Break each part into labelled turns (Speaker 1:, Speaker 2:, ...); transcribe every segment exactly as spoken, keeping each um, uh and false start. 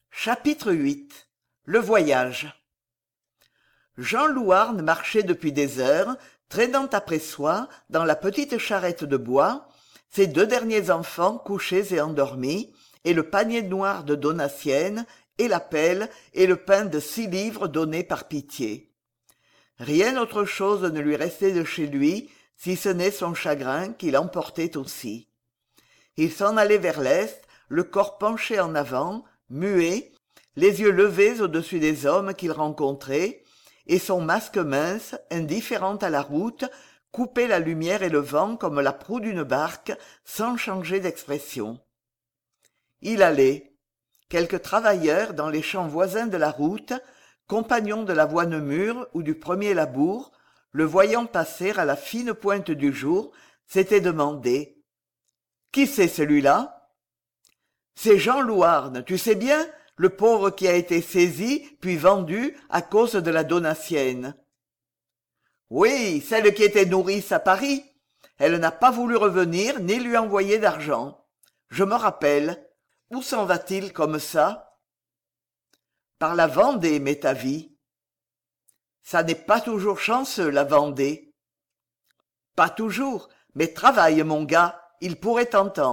Speaker 1: Chapitre huit. Le voyage. Jean Louarn marchait depuis des heures, traînant après soi, dans la petite charrette de bois, ses deux derniers enfants couchés et endormis, et le panier noir de Donatienne, et la pelle, et le pain de six livres donné par pitié. Rien autre chose ne lui restait de chez lui, si ce n'est son chagrin qui l'emportait aussi. Il s'en allait vers l'est, le corps penché en avant, muet, les yeux levés au-dessus des hommes qu'il rencontrait, et son masque mince, indifférent à la route, coupait la lumière et le vent comme la proue d'une barque, sans changer d'expression. Il allait. Quelques travailleurs dans les champs voisins de la route, compagnons de la voie Nemur ou du premier labour, le voyant passer à la fine pointe du jour, s'étaient demandé: « Qui c'est celui-là ?»« C'est Jean Louarn, tu sais bien, le pauvre qui a été saisi puis vendu à cause de la Donatienne. »« Oui, celle qui était nourrice à Paris. Elle n'a pas voulu revenir ni lui envoyer d'argent. Je me rappelle. Où s'en va-t-il comme ça ?»« Par la Vendée, m'est avis. »« Ça n'est pas toujours chanceux, la Vendée. »« Pas toujours, mais travaille, mon gars, il pourrait t'entendre. »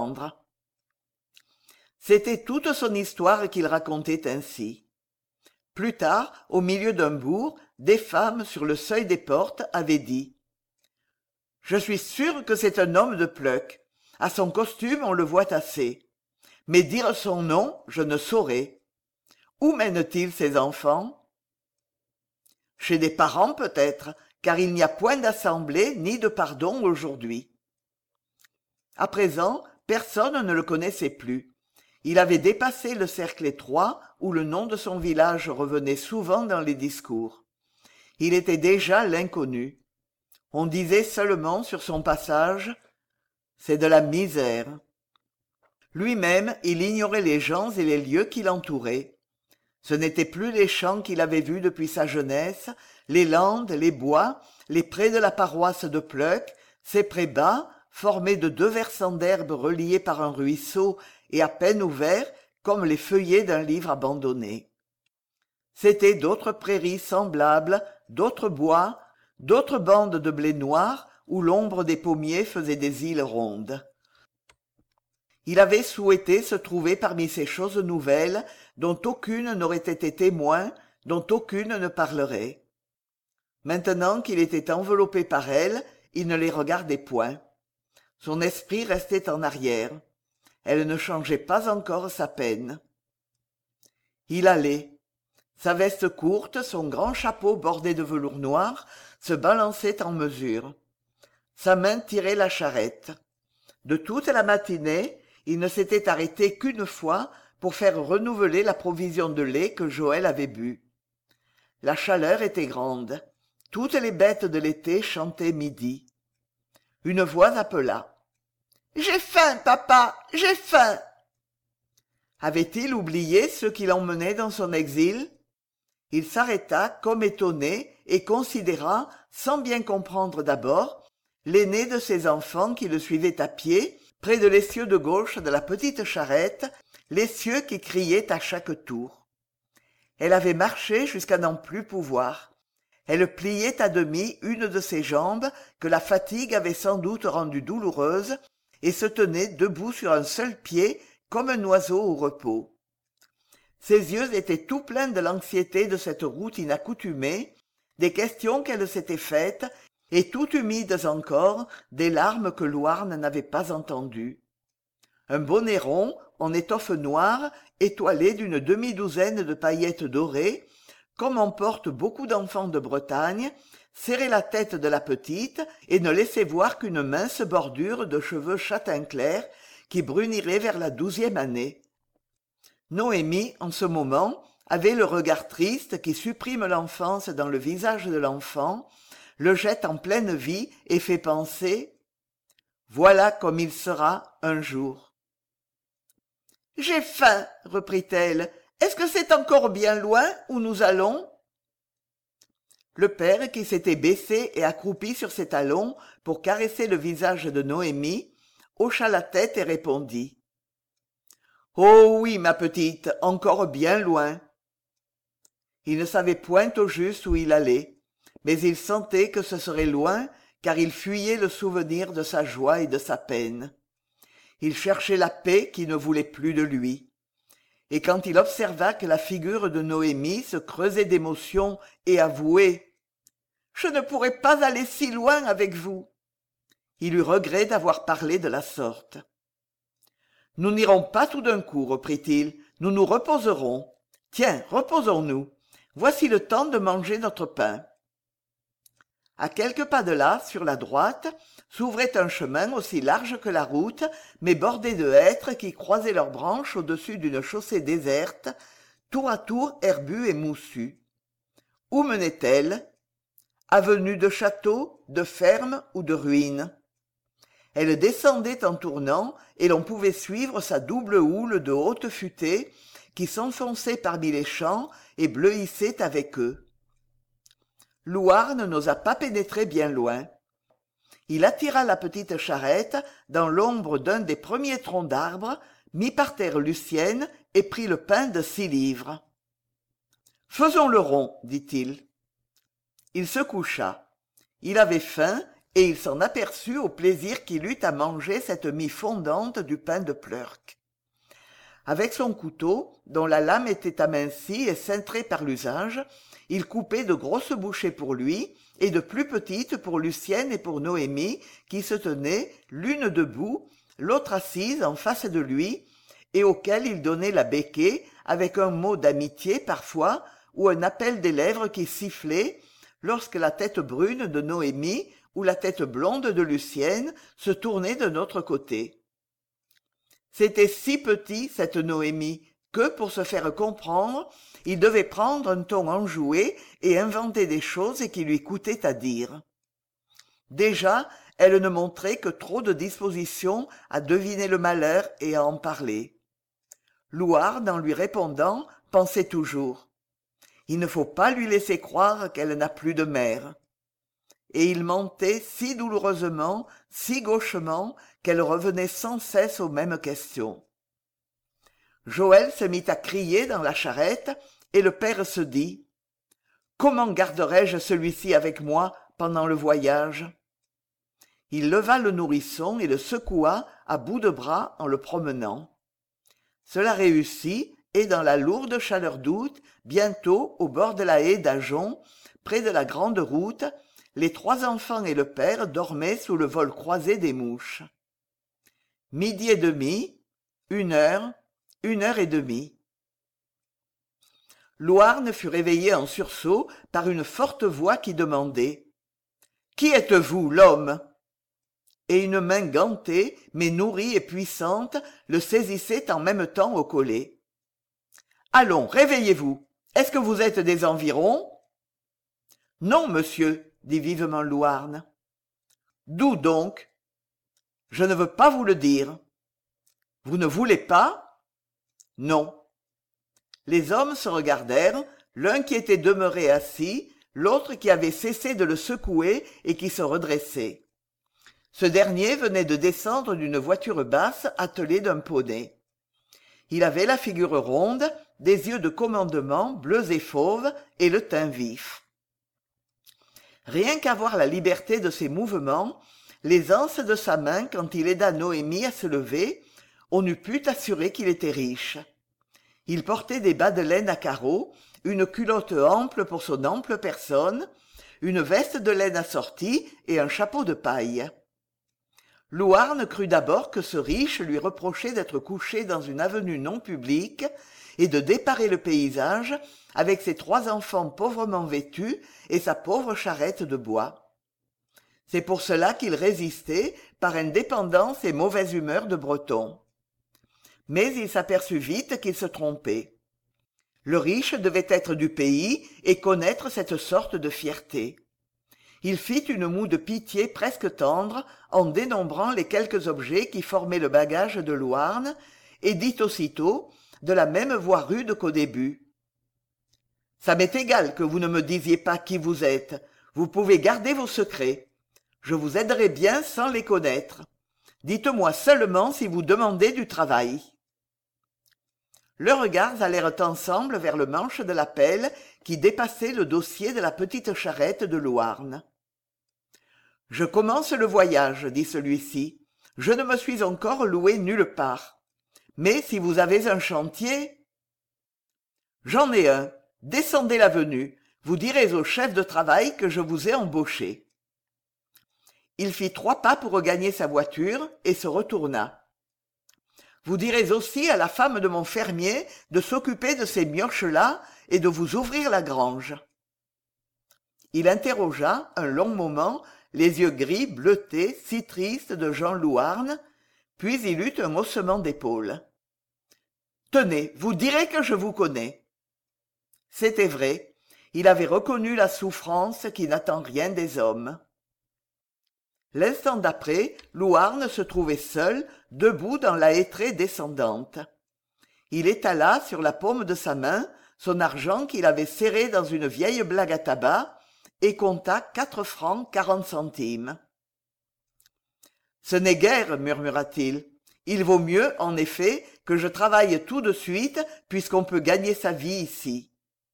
Speaker 1: C'était toute son histoire qu'il racontait ainsi. Plus tard, au milieu d'un bourg, des femmes sur le seuil des portes avaient dit: « Je suis sûre que c'est un homme de Pleuc. À son costume, on le voit assez. Mais dire son nom, je ne saurais. Où mène-t-il ses enfants ? Chez des parents peut-être, car il n'y a point d'assemblée ni de pardon aujourd'hui. » À présent, personne ne le connaissait plus. Il avait dépassé le cercle étroit où le nom de son village revenait souvent dans les discours. Il était déjà l'inconnu. On disait seulement sur son passage: « C'est de la misère. » Lui-même, il ignorait les gens et les lieux qui l'entouraient. Ce n'étaient plus les champs qu'il avait vus depuis sa jeunesse, les landes, les bois, les prés de la paroisse de Pleuc, ces prés bas, formés de deux versants d'herbe reliés par un ruisseau et à peine ouverts comme les feuillets d'un livre abandonné. C'étaient d'autres prairies semblables, d'autres bois, d'autres bandes de blé noir où l'ombre des pommiers faisait des îles rondes. Il avait souhaité se trouver parmi ces choses nouvelles dont aucune n'aurait été témoin, dont aucune ne parlerait. Maintenant qu'il était enveloppé par elles, il ne les regardait point. Son esprit restait en arrière. Elle ne changeait pas encore sa peine. Il allait. Sa veste courte, son grand chapeau bordé de velours noir, se balançaient en mesure. Sa main tirait la charrette. De toute la matinée, il ne s'était arrêté qu'une fois pour faire renouveler la provision de lait que Joël avait bu. La chaleur était grande. Toutes les bêtes de l'été chantaient midi. Une voix appela: « J'ai faim, papa, j'ai faim !» Avait-il oublié ceux qui l'emmenaient dans son exil ? Il s'arrêta comme étonné et considéra, sans bien comprendre d'abord, l'aîné de ses enfants qui le suivait à pied, près de l'essieu de gauche de la petite charrette, l'essieu qui criait à chaque tour. Elle avait marché jusqu'à n'en plus pouvoir. Elle pliait à demi une de ses jambes que la fatigue avait sans doute rendue douloureuse et se tenait debout sur un seul pied comme un oiseau au repos. Ses yeux étaient tout pleins de l'anxiété de cette route inaccoutumée, des questions qu'elle s'était faites, et tout humides encore des larmes que Louarn n'avait pas entendues. Un bonnet rond, en étoffe noire, étoilé d'une demi-douzaine de paillettes dorées, comme en portent beaucoup d'enfants de Bretagne, serrait la tête de la petite et ne laissait voir qu'une mince bordure de cheveux châtain clair qui brunirait vers la douzième année. Noémie, en ce moment, avait le regard triste qui supprime l'enfance dans le visage de l'enfant, le jette en pleine vie et fait penser: voilà comme il sera un jour. « J'ai faim, reprit-elle. Est-ce que c'est encore bien loin où nous allons ? » Le père, qui s'était baissé et accroupi sur ses talons pour caresser le visage de Noémie, hocha la tête et répondit: Oh oui, ma petite, encore bien loin. Il ne savait point au juste où il allait, mais il sentait que ce serait loin, car il fuyait le souvenir de sa joie et de sa peine. Il cherchait la paix qui ne voulait plus de lui. Et quand il observa que la figure de Noémie se creusait d'émotion et avouait « Je ne pourrais pas aller si loin avec vous », il eut regret d'avoir parlé de la sorte. « Nous n'irons pas tout d'un coup, reprit-il, nous nous reposerons. Tiens, reposons-nous. Voici le temps de manger notre pain. » À quelques pas de là, sur la droite, s'ouvrait un chemin aussi large que la route, mais bordé de hêtres qui croisaient leurs branches au-dessus d'une chaussée déserte, tour à tour herbue et moussue. Où menait-elle? Avenue de châteaux, de fermes ou de ruines? Elle descendait en tournant, et l'on pouvait suivre sa double houle de hautes futaies qui s'enfonçait parmi les champs et bleuissait avec eux. Louarn n'osa pas pénétrer bien loin. Il attira la petite charrette dans l'ombre d'un des premiers troncs d'arbres, mit par terre Lucienne et prit le pain de six livres. « Faisons le rond, dit-il. » Il se coucha. Il avait faim et il s'en aperçut au plaisir qu'il eut à manger cette mie fondante du pain de Plurk. Avec son couteau, dont la lame était amincie et cintrée par l'usage, il coupait de grosses bouchées pour lui et de plus petites pour Lucienne et pour Noémie, qui se tenaient, l'une debout, l'autre assise en face de lui, et auquel il donnait la becquée avec un mot d'amitié parfois ou un appel des lèvres qui sifflait lorsque la tête brune de Noémie ou la tête blonde de Lucienne se tournait de notre côté. C'était si petit, cette Noémie, que, pour se faire comprendre, il devait prendre un ton enjoué et inventer des choses qui lui coûtaient à dire. Déjà, elle ne montrait que trop de disposition à deviner le malheur et à en parler. Louarn, en lui répondant, pensait toujours « Il ne faut pas lui laisser croire qu'elle n'a plus de mère. » Et il mentait si douloureusement, si gauchement, qu'elle revenait sans cesse aux mêmes questions. Joël se mit à crier dans la charrette, et le père se dit « Comment garderai-je celui-ci avec moi pendant le voyage ?» Il leva le nourrisson et le secoua à bout de bras en le promenant. Cela réussit, et dans la lourde chaleur d'août, bientôt au bord de la haie d'Ajon, près de la grande route, les trois enfants et le père dormaient sous le vol croisé des mouches. Midi et demi, une heure, une heure et demie. Louarn fut réveillé en sursaut par une forte voix qui demandait « Qui êtes-vous, l'homme ?» Et une main gantée, mais nourrie et puissante, le saisissait en même temps au collet. « Allons, réveillez-vous. Est-ce que vous êtes des environs ?»« Non, monsieur, » dit vivement Louarn. « D'où donc ?»« Je ne veux pas vous le dire. »« Vous ne voulez pas ?»« Non. » Les hommes se regardèrent, l'un qui était demeuré assis, l'autre qui avait cessé de le secouer et qui se redressait. Ce dernier venait de descendre d'une voiture basse attelée d'un poney. Il avait la figure ronde, des yeux de commandement bleus et fauves et le teint vif. Rien qu'à voir la liberté de ses mouvements, l'aisance de sa main quand il aida Noémie à se lever, on eût pu assurer qu'il était riche. Il portait des bas de laine à carreaux, une culotte ample pour son ample personne, une veste de laine assortie et un chapeau de paille. Louarn crut d'abord que ce riche lui reprochait d'être couché dans une avenue non publique et de déparer le paysage avec ses trois enfants pauvrement vêtus et sa pauvre charrette de bois. C'est pour cela qu'il résistait par indépendance et mauvaise humeur de breton. Mais il s'aperçut vite qu'il se trompait. Le riche devait être du pays et connaître cette sorte de fierté. Il fit une moue de pitié presque tendre en dénombrant les quelques objets qui formaient le bagage de Louarn et dit aussitôt, de la même voix rude qu'au début. « Ça m'est égal que vous ne me disiez pas qui vous êtes. Vous pouvez garder vos secrets. Je vous aiderai bien sans les connaître. Dites-moi seulement si vous demandez du travail. » Leurs regards allèrent ensemble vers le manche de la pelle qui dépassait le dossier de la petite charrette de Louarn. « Je commence le voyage, dit celui-ci. Je ne me suis encore loué nulle part. Mais si vous avez un chantier... J'en ai un. Descendez l'avenue. Vous direz au chef de travail que je vous ai embauché. Il fit trois pas pour regagner sa voiture et se retourna. Vous direz aussi à la femme de mon fermier de s'occuper de ces mioches-là et de vous ouvrir la grange. Il interrogea un long moment les yeux gris bleutés si tristes de Jean Louarn, puis il eut un haussement d'épaules. « Tenez, vous direz que je vous connais. » C'était vrai, il avait reconnu la souffrance qui n'attend rien des hommes. L'instant d'après, Louarn se trouvait seul, debout dans la hêtraie descendante. Il étala sur la paume de sa main son argent qu'il avait serré dans une vieille blague à tabac et compta quatre francs quarante centimes. « Ce n'est guère, murmura-t-il. Il vaut mieux, en effet, que je travaille tout de suite, puisqu'on peut gagner sa vie ici. »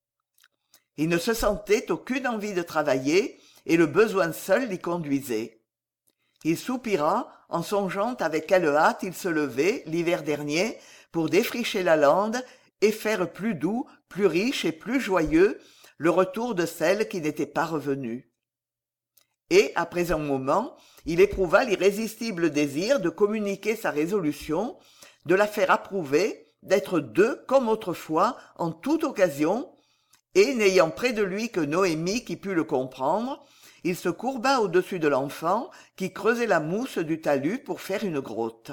Speaker 1: Il ne se sentait aucune envie de travailler, et le besoin seul l'y conduisait. Il soupira en songeant avec quelle hâte il se levait, l'hiver dernier, pour défricher la lande et faire plus doux, plus riche et plus joyeux le retour de celle qui n'était pas revenue. Et, après un moment, il éprouva l'irrésistible désir de communiquer sa résolution, de la faire approuver, d'être deux comme autrefois, en toute occasion, et, n'ayant près de lui que Noémie qui pût le comprendre, il se courba au-dessus de l'enfant qui creusait la mousse du talus pour faire une grotte.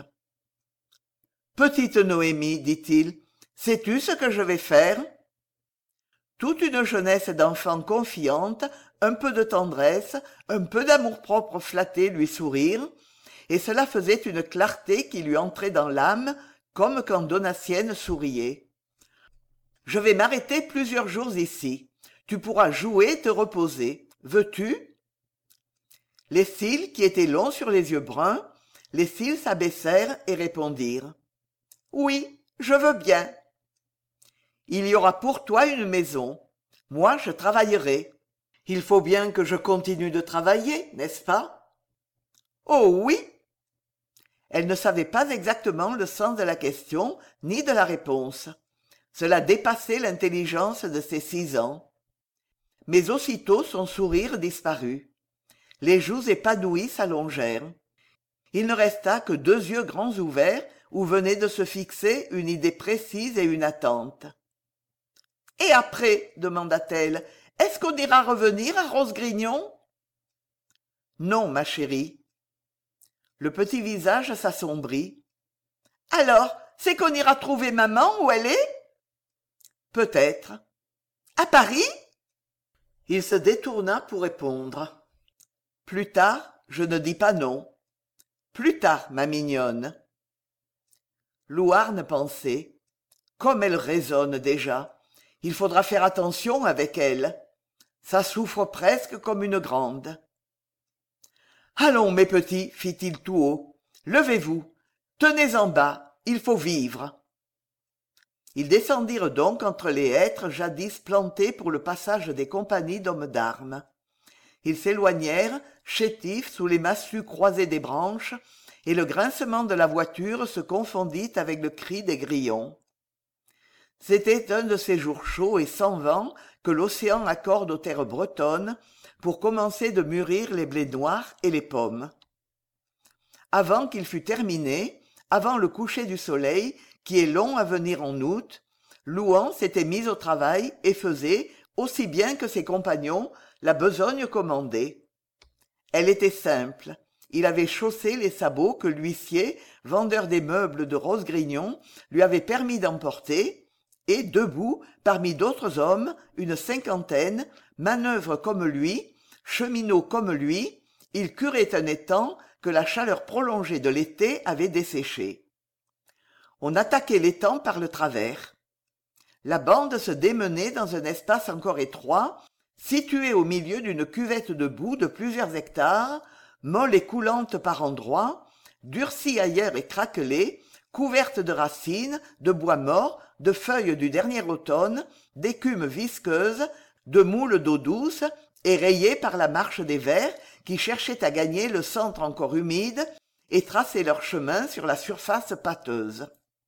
Speaker 1: « Petite Noémie, dit-il, sais-tu ce que je vais faire ?» Toute une jeunesse d'enfant confiante, un peu de tendresse, un peu d'amour-propre flatté lui sourirent, et cela faisait une clarté qui lui entrait dans l'âme, comme quand Donatienne souriait. « Je vais m'arrêter plusieurs jours ici. Tu pourras jouer et te reposer. Veux-tu » Les cils, qui étaient longs sur les yeux bruns, les cils s'abaissèrent et répondirent. « Oui, je veux bien. » « Il y aura pour toi une maison. Moi, je travaillerai. Il faut bien que je continue de travailler, n'est-ce pas ?»« Oh oui !» Elle ne savait pas exactement le sens de la question, ni de la réponse. Cela dépassait l'intelligence de ses six ans. Mais aussitôt son sourire disparut. Les joues épanouies s'allongèrent. Il ne resta que deux yeux grands ouverts où venait de se fixer une idée précise et une attente. « Et après, demanda-t-elle, est-ce qu'on ira revenir à Rosgrignon ?»« Non, ma chérie. » Le petit visage s'assombrit. « Alors, c'est qu'on ira trouver maman où elle est ?»« Peut-être. »« À Paris ?» Il se détourna pour répondre. « Plus tard, je ne dis pas non. Plus tard, ma mignonne. » Louarn pensait. Comme elle raisonne déjà. Il faudra faire attention avec elle. Ça souffre presque comme une grande. « Allons, mes petits, fit-il tout haut, levez-vous, tenez en bas, il faut vivre. » Ils descendirent donc entre les hêtres jadis plantées pour le passage des compagnies d'hommes d'armes. Ils s'éloignèrent, chétifs sous les massues croisées des branches, et le grincement de la voiture se confondit avec le cri des grillons. C'était un de ces jours chauds et sans vent que l'océan accorde aux terres bretonnes pour commencer de mûrir les blés noirs et les pommes. Avant qu'il fût terminé, avant le coucher du soleil, qui est long à venir en août, Louan s'était mis au travail et faisait, aussi bien que ses compagnons, la besogne commandée. Elle était simple. Il avait chaussé les sabots que l'huissier, vendeur des meubles de Rosgrignon, lui avait permis d'emporter, et, debout, parmi d'autres hommes, une cinquantaine, manœuvre comme lui, cheminot comme lui, il curait un étang que la chaleur prolongée de l'été avait desséché. On attaquait l'étang par le travers. La bande se démenait dans un espace encore étroit, situé au milieu d'une cuvette de boue de plusieurs hectares, molle et coulante par endroits, durcie ailleurs et craquelée, couverte de racines, de bois mort, de feuilles du dernier automne, d'écume visqueuse, de moules d'eau douce, et rayée par la marche des vers qui cherchaient à gagner le centre encore humide et traçaient leur chemin sur la surface pâteuse.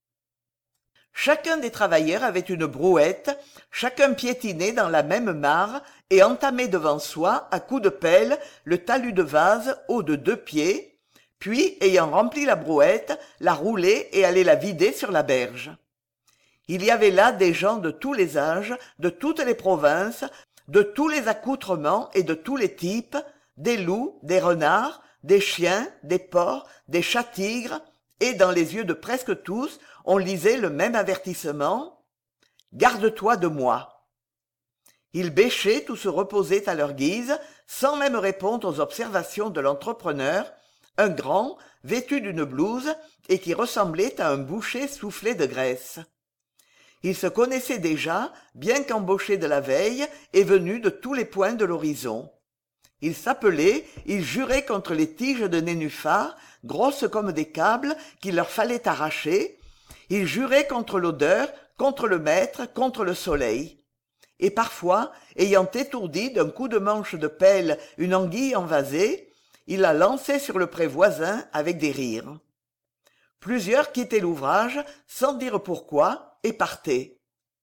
Speaker 1: Chacun des travailleurs avait une brouette, chacun piétinait dans la même mare et entamait devant soi, à coups de pelle, le talus de vase haut de deux pieds, puis, ayant rempli la brouette, la roulait et allait la vider sur la berge. Il y avait là des gens de tous les âges, de toutes les provinces, de tous les accoutrements et de tous les types, des loups, des renards, des chiens, des porcs, des chats-tigres, et dans les yeux de presque tous, on lisait le même avertissement « Garde-toi de moi ». Ils bêchaient ou se reposaient à leur guise, sans même répondre aux observations de l'entrepreneur, un grand, vêtu d'une blouse, et qui ressemblait à un boucher soufflé de graisse. Ils se connaissaient déjà, bien qu'embauchés de la veille et venus de tous les points de l'horizon. Ils s'appelaient, ils juraient contre les tiges de nénuphar, grosses comme des câbles, qu'il leur fallait arracher. Ils juraient contre l'odeur, contre le maître, contre le soleil. Et parfois, ayant étourdi d'un coup de manche de pelle une anguille envasée, ils la lançaient sur le pré voisin avec des rires. Plusieurs quittaient l'ouvrage, sans dire pourquoi, et partaient.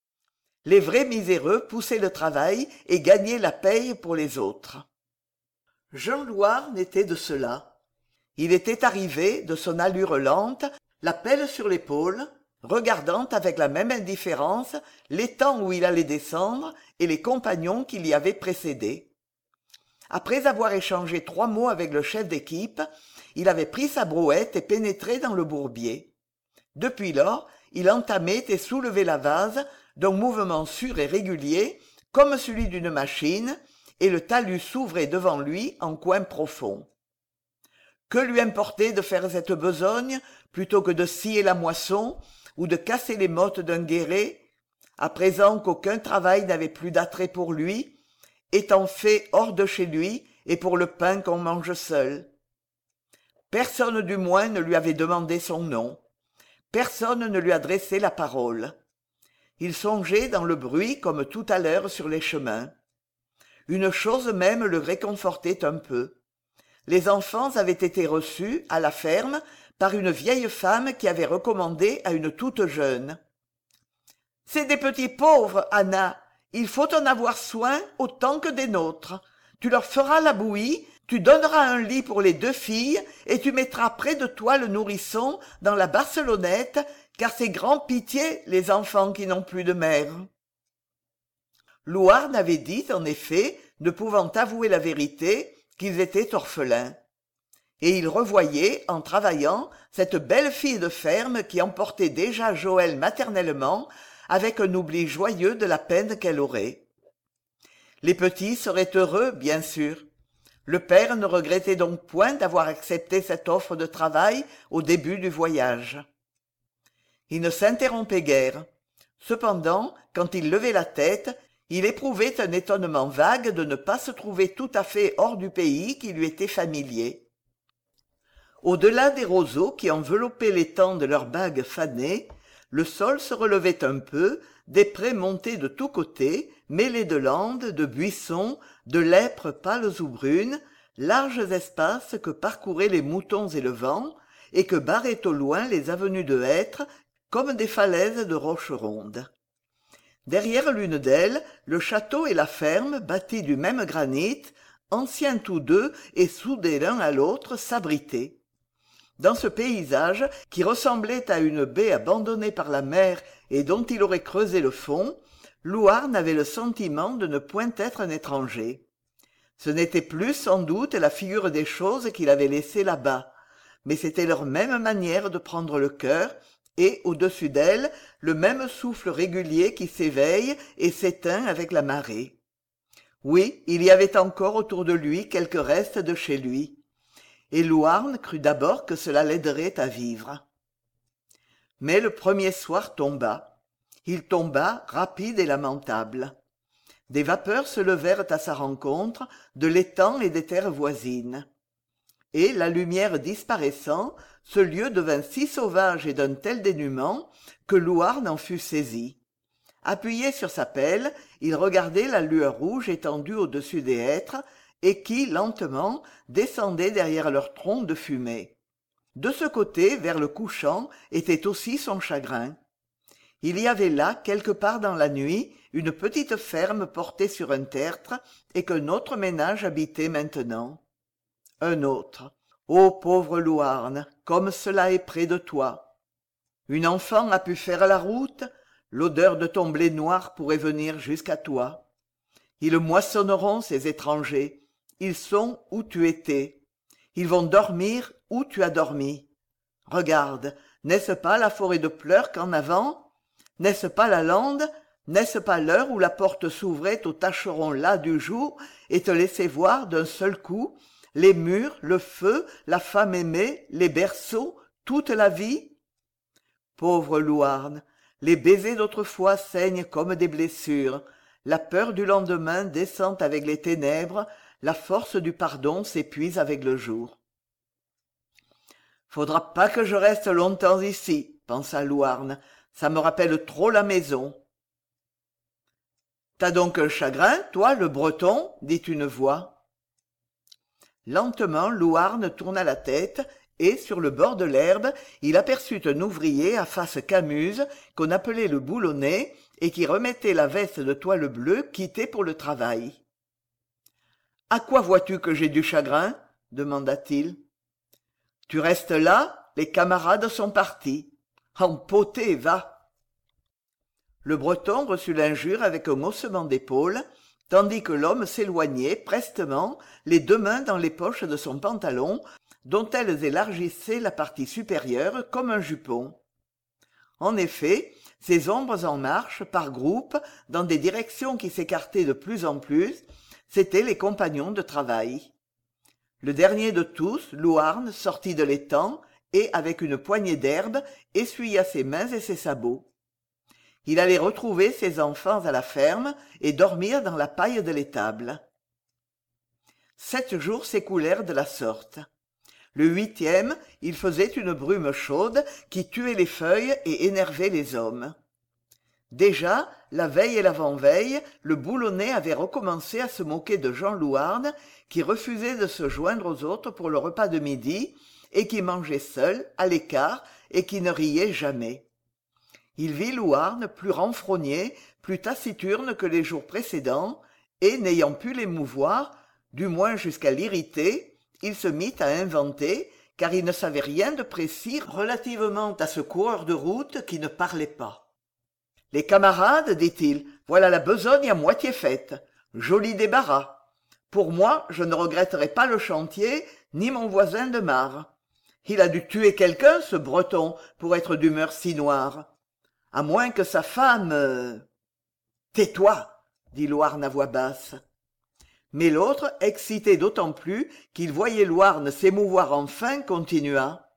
Speaker 1: Les vrais miséreux poussaient le travail et gagnaient la paye pour les autres. Jean Louard n'était de cela. Il était arrivé, de son allure lente, la pelle sur l'épaule, regardant avec la même indifférence l'étang où il allait descendre et les compagnons qui l'y avaient précédé. Après avoir échangé trois mots avec le chef d'équipe, il avait pris sa brouette et pénétré dans le bourbier. Depuis lors, il entamait et soulevait la vase d'un mouvement sûr et régulier, comme celui d'une machine, et le talus s'ouvrait devant lui en coin profond. Que lui importait de faire cette besogne plutôt que de scier la moisson ou de casser les mottes d'un guéret, à présent qu'aucun travail n'avait plus d'attrait pour lui, étant fait hors de chez lui et pour le pain qu'on mange seul. Personne du moins ne lui avait demandé son nom. Personne ne lui adressait la parole. Il songeait dans le bruit comme tout à l'heure sur les chemins. Une chose même le réconfortait un peu. Les enfants avaient été reçus, à la ferme, par une vieille femme qui avait recommandé à une toute jeune. « C'est des petits pauvres, Anna. Il faut en avoir soin autant que des nôtres. Tu leur feras la bouillie, tu donneras un lit pour les deux filles, et tu mettras près de toi le nourrisson dans la barcelonnette, car c'est grand pitié, les enfants qui n'ont plus de mère. » Louarn avait dit, en effet, ne pouvant avouer la vérité, qu'ils étaient orphelins. Et il revoyait, en travaillant, cette belle fille de ferme qui emportait déjà Joël maternellement, avec un oubli joyeux de la peine qu'elle aurait. Les petits seraient heureux, bien sûr. Le père ne regrettait donc point d'avoir accepté cette offre de travail au début du voyage. Il ne s'interrompait guère. Cependant, quand il levait la tête, il éprouvait un étonnement vague de ne pas se trouver tout à fait hors du pays qui lui était familier. Au-delà des roseaux qui enveloppaient l'étang de leurs bagues fanées, le sol se relevait un peu, des prés montaient de tous côtés, mêlés de landes, de buissons, de lèpres pâles ou brunes, larges espaces que parcouraient les moutons et le vent, et que barraient au loin les avenues de hêtres, comme des falaises de roches rondes. Derrière l'une d'elles, le château et la ferme, bâtis du même granit, anciens tous deux et soudés l'un à l'autre, s'abritaient. Dans ce paysage, qui ressemblait à une baie abandonnée par la mer et dont il aurait creusé le fond, Louarn avait le sentiment de ne point être un étranger. Ce n'était plus sans doute la figure des choses qu'il avait laissées là-bas, mais c'était leur même manière de prendre le cœur, et, au-dessus d'elle, le même souffle régulier qui s'éveille et s'éteint avec la marée. Oui, il y avait encore autour de lui quelques restes de chez lui. Et Louarn crut d'abord que cela l'aiderait à vivre. Mais le premier soir tomba. Il tomba rapide et lamentable. Des vapeurs se levèrent à sa rencontre, de l'étang et des terres voisines. et, la lumière disparaissant, ce lieu devint si sauvage et d'un tel dénûment que Louarn en fut saisi. Appuyé sur sa pelle, il regardait la lueur rouge étendue au-dessus des hêtres et qui, lentement, descendait derrière leurs troncs de fumée. De ce côté, vers le couchant, était aussi son chagrin. Il y avait là, quelque part dans la nuit, une petite ferme portée sur un tertre et qu'un autre ménage habitait maintenant. Un autre. Ô pauvre Louarn, comme cela est près de toi. Une enfant a pu faire la route, l'odeur de ton blé noir pourrait venir jusqu'à toi. Ils moissonneront, ces étrangers. Ils sont où tu étais. Ils vont dormir où tu as dormi. Regarde, n'est-ce pas la forêt de pleurs qu'en avant? N'est-ce pas la lande? N'est-ce pas l'heure où la porte s'ouvrait au tâcheron las du jour et te laissait voir d'un seul coup les murs, le feu, la femme aimée, les berceaux, toute la vie? Pauvre Louarn, les baisers d'autrefois saignent comme des blessures, la peur du lendemain descend avec les ténèbres, la force du pardon s'épuise avec le jour. Faudra pas que je reste longtemps ici, pensa Louarn, ça me rappelle trop la maison. T'as donc un chagrin, toi, le breton? dit une voix. Lentement, Louarn tourna la tête et, sur le bord de l'herbe, il aperçut un ouvrier à face camuse qu'on appelait le boulonnet et qui remettait la veste de toile bleue quittée pour le travail. « À quoi vois-tu que j'ai du chagrin ?» demanda-t-il. « Tu restes là, les camarades sont partis. Empoté, va !» Le breton reçut l'injure avec un haussement d'épaules, tandis que l'homme s'éloignait prestement, les deux mains dans les poches de son pantalon, dont elles élargissaient la partie supérieure comme un jupon. En effet, ces ombres en marche, par groupes, dans des directions qui s'écartaient de plus en plus, c'étaient les compagnons de travail. Le dernier de tous, Louarn, sortit de l'étang et, avec une poignée d'herbe, essuya ses mains et ses sabots. Il allait retrouver ses enfants à la ferme et dormir dans la paille de l'étable. Sept jours s'écoulèrent de la sorte. Le huitième, il faisait une brume chaude qui tuait les feuilles et énervait les hommes. Déjà, la veille et l'avant-veille, le boulonnet avait recommencé à se moquer de Jean Louarn, qui refusait de se joindre aux autres pour le repas de midi, et qui mangeait seul, à l'écart, et qui ne riait jamais. Il vit Louarn plus renfrogné, plus taciturne que les jours précédents, et, n'ayant pu l'émouvoir, du moins jusqu'à l'irriter, il se mit à inventer, car il ne savait rien de précis relativement à ce coureur de route qui ne parlait pas. « Les camarades, dit-il, voilà la besogne à moitié faite. Joli débarras. Pour moi, je ne regretterai pas le chantier, ni mon voisin de mare. Il a dû tuer quelqu'un, ce breton, pour être d'humeur si noire. À moins que sa femme... Tais-toi, dit Louarn à voix basse. Mais l'autre, excité d'autant plus qu'il voyait Louarn s'émouvoir enfin, continua.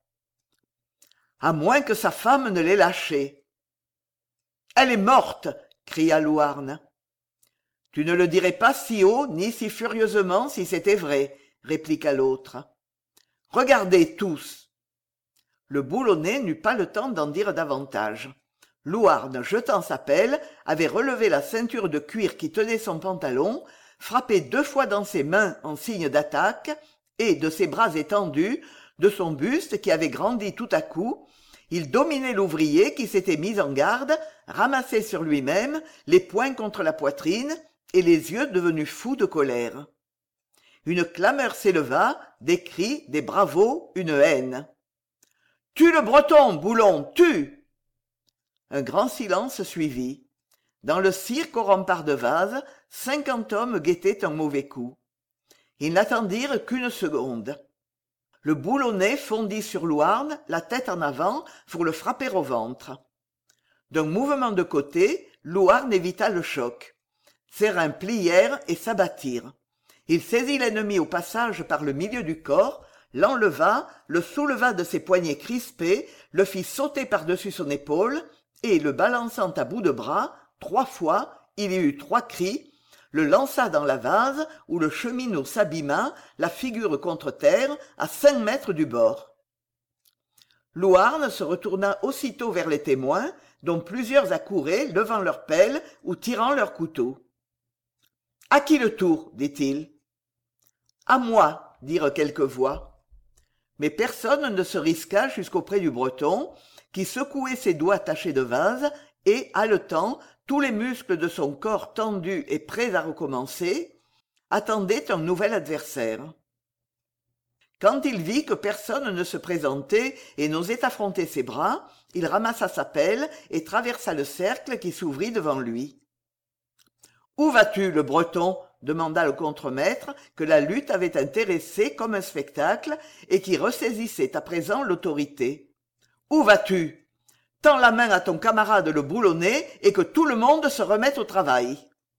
Speaker 1: À moins que sa femme ne l'ait lâché. Elle est morte, cria Louarn. Tu ne le dirais pas si haut ni si furieusement si c'était vrai, répliqua l'autre. Regardez tous. Le boulonnet n'eut pas le temps d'en dire davantage. Louarn, jetant sa pelle, avait relevé la ceinture de cuir qui tenait son pantalon, frappé deux fois dans ses mains en signe d'attaque, et, de ses bras étendus, de son buste qui avait grandi tout à coup, il dominait l'ouvrier qui s'était mis en garde, ramassé sur lui-même, les poings contre la poitrine, et les yeux devenus fous de colère. Une clameur s'éleva, des cris, des bravos, une haine. « Tue le breton, Boulon, tue !» Un grand silence suivit. Dans le cirque au rempart de vase, cinquante hommes guettaient un mauvais coup. Ils n'attendirent qu'une seconde. Le boulonnet fondit sur Louarn, la tête en avant, pour le frapper au ventre. D'un mouvement de côté, Louarn évita le choc. Ses reins plièrent et s'abattirent. Il saisit l'ennemi au passage par le milieu du corps, l'enleva, le souleva de ses poignets crispés, le fit sauter par-dessus son épaule, et, le balançant à bout de bras, trois fois, il y eut trois cris, le lança dans la vase où le cheminot s'abîma, la figure contre terre, à cinq mètres du bord. Louarn se retourna aussitôt vers les témoins, dont plusieurs accouraient, levant leurs pelles ou tirant leurs couteaux. « À qui le tour ?» dit-il. « À moi » dirent quelques voix. Mais personne ne se risqua jusqu'auprès du Breton, qui secouait ses doigts tachés de vase et, haletant, tous les muscles de son corps tendus et prêts à recommencer, attendait un nouvel adversaire. Quand il vit que personne ne se présentait et n'osait affronter ses bras, il ramassa sa pelle et traversa le cercle qui s'ouvrit devant lui. « Où vas-tu, le Breton ?» demanda le contremaître, que la lutte avait intéressé comme un spectacle et qui ressaisissait à présent l'autorité. « Où vas-tu ? Tends la main à ton camarade le boulonnet et que tout le monde se remette au travail. »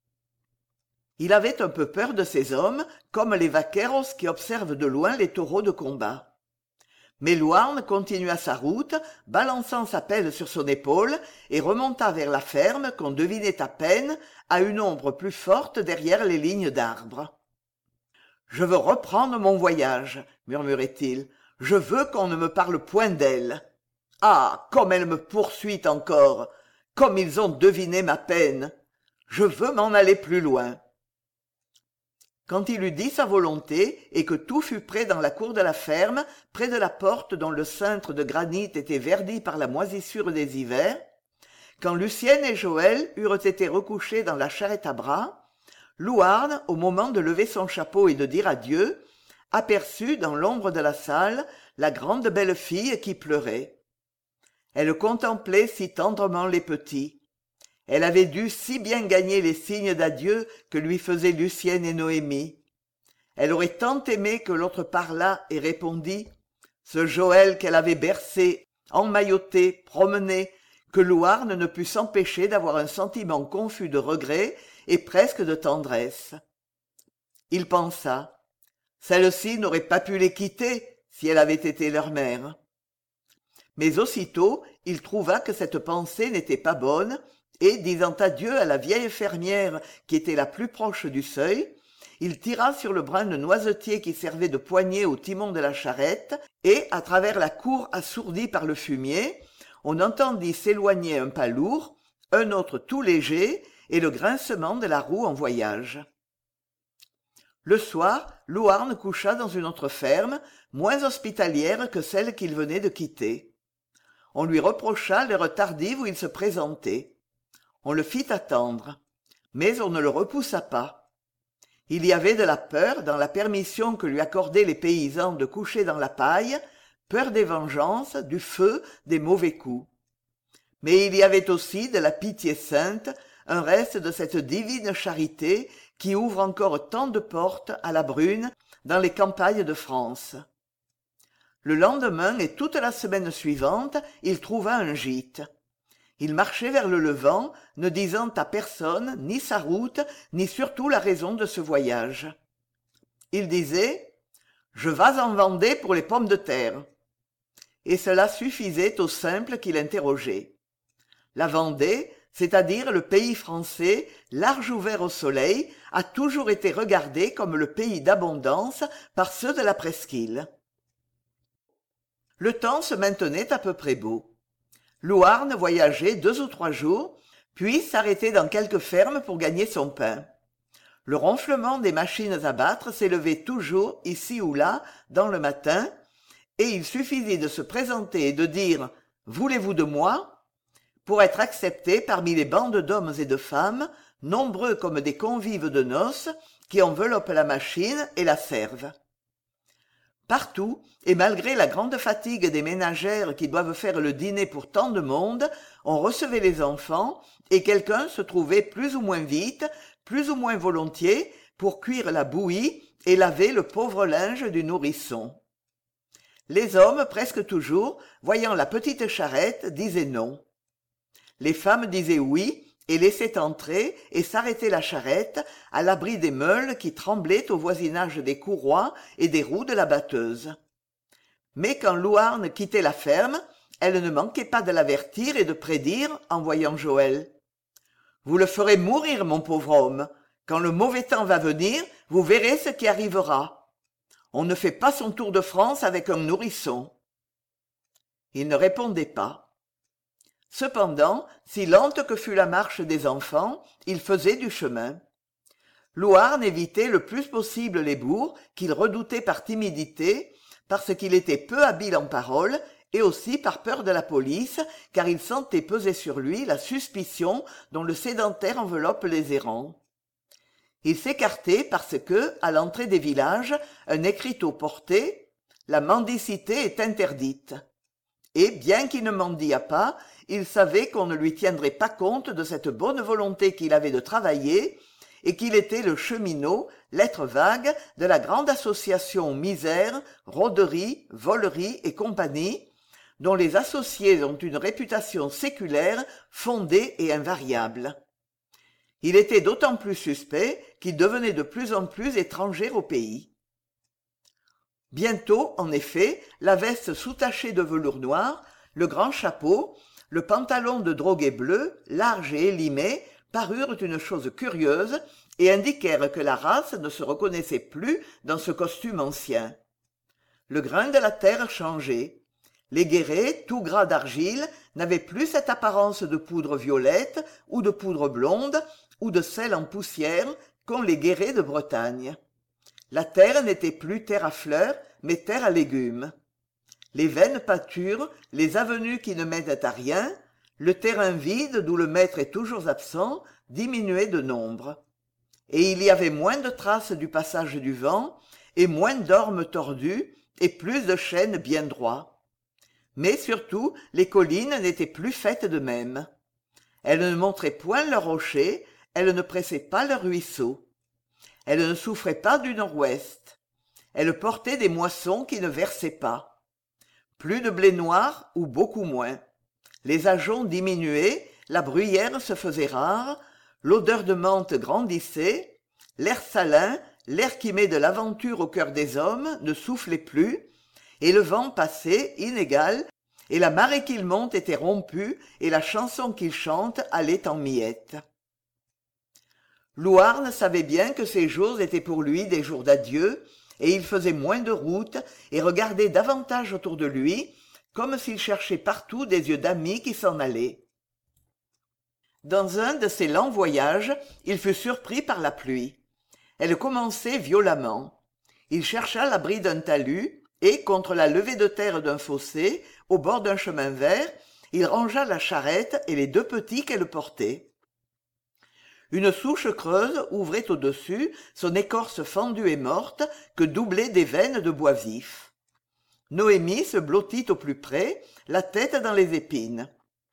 Speaker 1: Il avait un peu peur de ces hommes, comme les vaqueros qui observent de loin les taureaux de combat. Mais Louarn continua sa route, balançant sa pelle sur son épaule, et remonta vers la ferme qu'on devinait à peine, à une ombre plus forte derrière les lignes d'arbres. « Je veux reprendre mon voyage, » murmurait-il. « Je veux qu'on ne me parle point d'elle. Ah, comme elle me poursuit encore, comme ils ont deviné ma peine. Je veux m'en aller plus loin. » Quand il eut dit sa volonté et que tout fut prêt dans la cour de la ferme, près de la porte dont le cintre de granit était verdi par la moisissure des hivers, quand Lucienne et Joël eurent été recouchés dans la charrette à bras, Louarn, au moment de lever son chapeau et de dire adieu, aperçut dans l'ombre de la salle la grande belle fille qui pleurait. Elle contemplait si tendrement les petits. Elle avait dû si bien gagner les signes d'adieu que lui faisaient Lucienne et Noémie. Elle aurait tant aimé que l'autre parlât et répondît, ce Joël qu'elle avait bercé, emmailloté, promené, que Louarn ne put s'empêcher d'avoir un sentiment confus de regret et presque de tendresse. Il pensa, celle-ci n'aurait pas pu les quitter si elle avait été leur mère. Mais aussitôt il trouva que cette pensée n'était pas bonne, et, disant adieu à la vieille fermière qui était la plus proche du seuil, il tira sur le brin de noisetier qui servait de poignée au timon de la charrette, et, à travers la cour assourdie par le fumier, on entendit s'éloigner un pas lourd, un autre tout léger, et le grincement de la roue en voyage. Le soir, Louarn coucha dans une autre ferme, moins hospitalière que celle qu'il venait de quitter. On lui reprocha l'heure tardive où il se présentait. On le fit attendre, mais on ne le repoussa pas. Il y avait de la peur dans la permission que lui accordaient les paysans de coucher dans la paille, peur des vengeances, du feu, des mauvais coups. Mais il y avait aussi de la pitié sainte, un reste de cette divine charité qui ouvre encore tant de portes à la brune dans les campagnes de France. Le lendemain et toute la semaine suivante, il trouva un gîte. Il marchait vers le levant, ne disant à personne ni sa route, ni surtout la raison de ce voyage. Il disait « Je vas en Vendée pour les pommes de terre ». Et cela suffisait au simple qu'il interrogeait. La Vendée, c'est-à-dire le pays français, large ouvert au soleil, a toujours été regardé comme le pays d'abondance par ceux de la presqu'île. Le temps se maintenait à peu près beau. Louarn voyageait deux ou trois jours, puis s'arrêtait dans quelques fermes pour gagner son pain. Le ronflement des machines à battre s'élevait toujours ici ou là dans le matin, et il suffisait de se présenter et de dire « Voulez-vous de moi ?» pour être accepté parmi les bandes d'hommes et de femmes, nombreux comme des convives de noces, qui enveloppent la machine et la servent. Partout, et malgré la grande fatigue des ménagères qui doivent faire le dîner pour tant de monde, on recevait les enfants, et quelqu'un se trouvait plus ou moins vite, plus ou moins volontiers, pour cuire la bouillie et laver le pauvre linge du nourrisson. Les hommes, presque toujours, voyant la petite charrette, disaient non. Les femmes disaient oui, et laissaient entrer et s'arrêter la charrette à l'abri des meules qui tremblaient au voisinage des courroies et des roues de la batteuse. Mais quand Louarn quittait la ferme, elle ne manquait pas de l'avertir et de prédire en voyant Joël. « Vous le ferez mourir, mon pauvre homme. Quand le mauvais temps va venir, vous verrez ce qui arrivera. On ne fait pas son tour de France avec un nourrisson. » Il ne répondait pas. Cependant, si lente que fût la marche des enfants, ils faisaient du chemin. Louarn évitait le plus possible les bourgs qu'il redoutait par timidité, parce qu'il était peu habile en parole, et aussi par peur de la police, car il sentait peser sur lui la suspicion dont le sédentaire enveloppe les errants. Il s'écartait parce que, à l'entrée des villages, un écriteau portait « La mendicité est interdite ». Et, bien qu'il ne mendiât pas, il savait qu'on ne lui tiendrait pas compte de cette bonne volonté qu'il avait de travailler, et qu'il était le cheminot, lettre vague, de la grande association Misère, Rôderie, Volerie et compagnie, dont les associés ont une réputation séculaire, fondée et invariable. Il était d'autant plus suspect qu'il devenait de plus en plus étranger au pays. Bientôt, en effet, la veste soutachée de velours noir, le grand chapeau, le pantalon de droguet bleu, large et élimé, parurent une chose curieuse et indiquèrent que la race ne se reconnaissait plus dans ce costume ancien. Le grain de la terre changeait. Les guérets, tout gras d'argile, n'avaient plus cette apparence de poudre violette ou de poudre blonde ou de sel en poussière qu'ont les guérets de Bretagne. La terre n'était plus terre à fleurs, mais terre à légumes. Les vaines pâtures, les avenues qui ne mènent à rien, le terrain vide d'où le maître est toujours absent, diminuaient de nombre. Et il y avait moins de traces du passage du vent, et moins d'ormes tordus, et plus de chênes bien droits. Mais surtout, les collines n'étaient plus faites de même. Elles ne montraient point leurs rochers, elles ne pressaient pas leurs ruisseaux. Elles ne souffraient pas du nord-ouest. Elles portaient des moissons qui ne versaient pas. Plus de blé noir ou beaucoup moins. Les ajoncs diminuaient, la bruyère se faisait rare, l'odeur de menthe grandissait, l'air salin, l'air qui met de l'aventure au cœur des hommes, ne soufflait plus, et le vent passait, inégal, et la marée qu'il monte était rompue, et la chanson qu'il chante allait en miettes. Louarn savait bien que ces jours étaient pour lui des jours d'adieu, et il faisait moins de route, et regardait davantage autour de lui, comme s'il cherchait partout des yeux d'amis qui s'en allaient. Dans un de ces lents voyages, il fut surpris par la pluie. Elle commençait violemment. Il chercha l'abri d'un talus, et, contre la levée de terre d'un fossé, au bord d'un chemin vert, il rangea la charrette et les deux petits qu'elle portait. Une souche creuse ouvrait au-dessus son écorce fendue et morte que doublaient des veines de bois vif. Noémie se blottit au plus près, la tête dans les épines.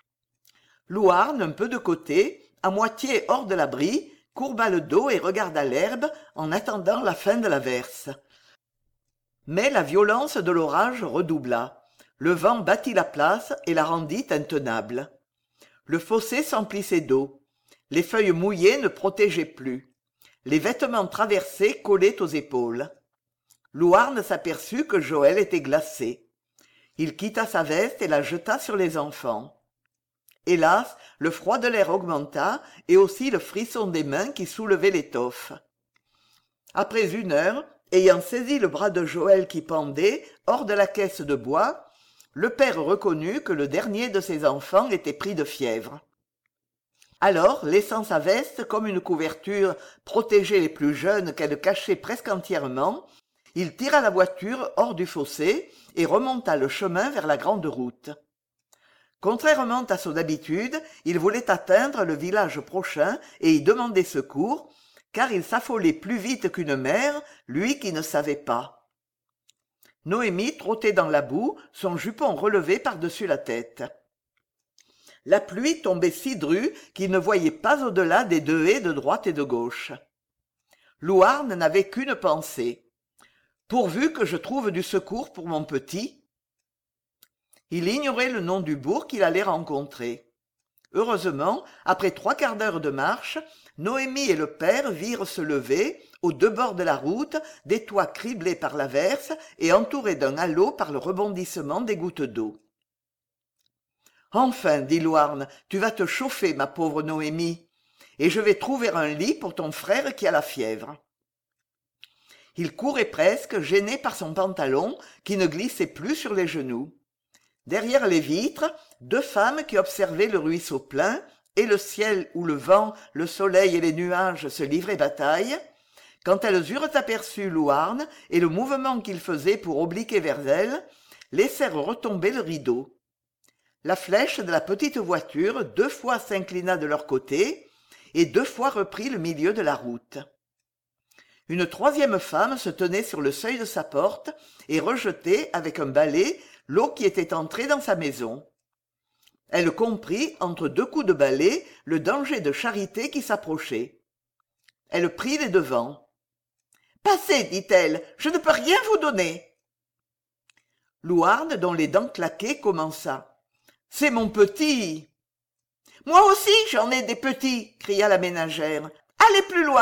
Speaker 1: Louarn, un peu de côté, à moitié hors de l'abri, courba le dos et regarda l'herbe en attendant la fin de l'averse. Mais la violence de l'orage redoubla. Le vent battit la place et la rendit intenable. Le fossé s'emplissait d'eau. Les feuilles mouillées ne protégeaient plus. Les vêtements traversés collaient aux épaules. Louarn s'aperçut que Joël était glacé. Il quitta sa veste et la jeta sur les enfants. Hélas, le froid de l'air augmenta, et aussi le frisson des mains qui soulevaient l'étoffe. Après une heure, ayant saisi le bras de Joël qui pendait, hors de la caisse de bois, le père reconnut que le dernier de ses enfants était pris de fièvre. Alors, laissant sa veste comme une couverture protéger les plus jeunes qu'elle cachait presque entièrement, il tira la voiture hors du fossé et remonta le chemin vers la grande route. Contrairement à son habitude, il voulait atteindre le village prochain et y demander secours, car il s'affolait plus vite qu'une mère, lui qui ne savait pas. Noémie trottait dans la boue, son jupon relevé par-dessus la tête. La pluie tombait si drue qu'il ne voyait pas au-delà des deux haies de droite et de gauche. Louarn n'avait qu'une pensée. Pourvu que je trouve du secours pour mon petit. Il ignorait le nom du bourg qu'il allait rencontrer. Heureusement, après trois quarts d'heure de marche, Noémie et le père virent se lever, aux deux bords de la route, des toits criblés par l'averse et entourés d'un halo par le rebondissement des gouttes d'eau. « Enfin, dit Louarn, tu vas te chauffer, ma pauvre Noémie. et je vais trouver un lit pour ton frère qui a la fièvre. » Il courait presque, gêné par son pantalon qui ne glissait plus sur les genoux. Derrière les vitres, deux femmes qui observaient le ruisseau plein et le ciel où le vent, le soleil et les nuages se livraient bataille, quand elles eurent aperçu Louarn et le mouvement qu'il faisait pour obliquer vers elles, laissèrent retomber le rideau. La flèche de la petite voiture deux fois s'inclina de leur côté et deux fois reprit le milieu de la route. Une troisième femme se tenait sur le seuil de sa porte et rejetait avec un balai l'eau qui était entrée dans sa maison. Elle comprit, entre deux coups de balai, le danger de charité qui s'approchait. Elle prit les devants. « Passez, dit-elle, je ne peux rien vous donner. » Louarn, dont les dents claquaient, commença. « C'est mon petit. »« Moi aussi, j'en ai des petits, » cria la ménagère. « Allez plus loin. »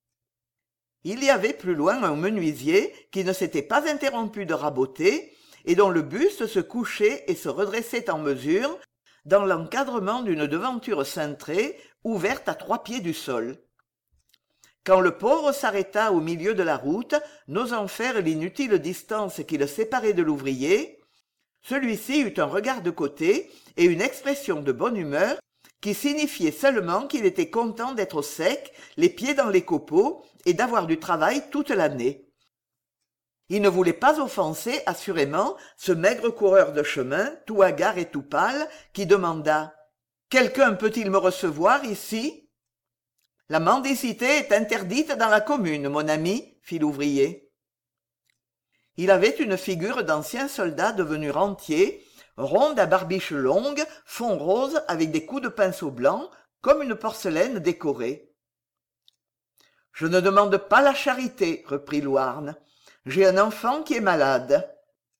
Speaker 1: Il y avait plus loin un menuisier qui ne s'était pas interrompu de raboter et dont le buste se couchait et se redressait en mesure dans l'encadrement d'une devanture cintrée ouverte à trois pieds du sol. Quand le pauvre s'arrêta au milieu de la route, n'osant faire l'inutile distance qui le séparait de l'ouvrier, celui-ci eut un regard de côté et une expression de bonne humeur qui signifiait seulement qu'il était content d'être au sec, les pieds dans les copeaux, et d'avoir du travail toute l'année. Il ne voulait pas offenser assurément ce maigre coureur de chemin, tout hagard et tout pâle, qui demanda « Quelqu'un peut-il me recevoir ici ?»« La mendicité est interdite dans la commune, mon ami, » fit l'ouvrier. Il avait une figure d'ancien soldat devenu rentier, ronde à barbiche longue, fond rose avec des coups de pinceau blanc, comme une porcelaine décorée. « Je ne demande pas la charité, » reprit Louarn. « J'ai un enfant qui est malade. »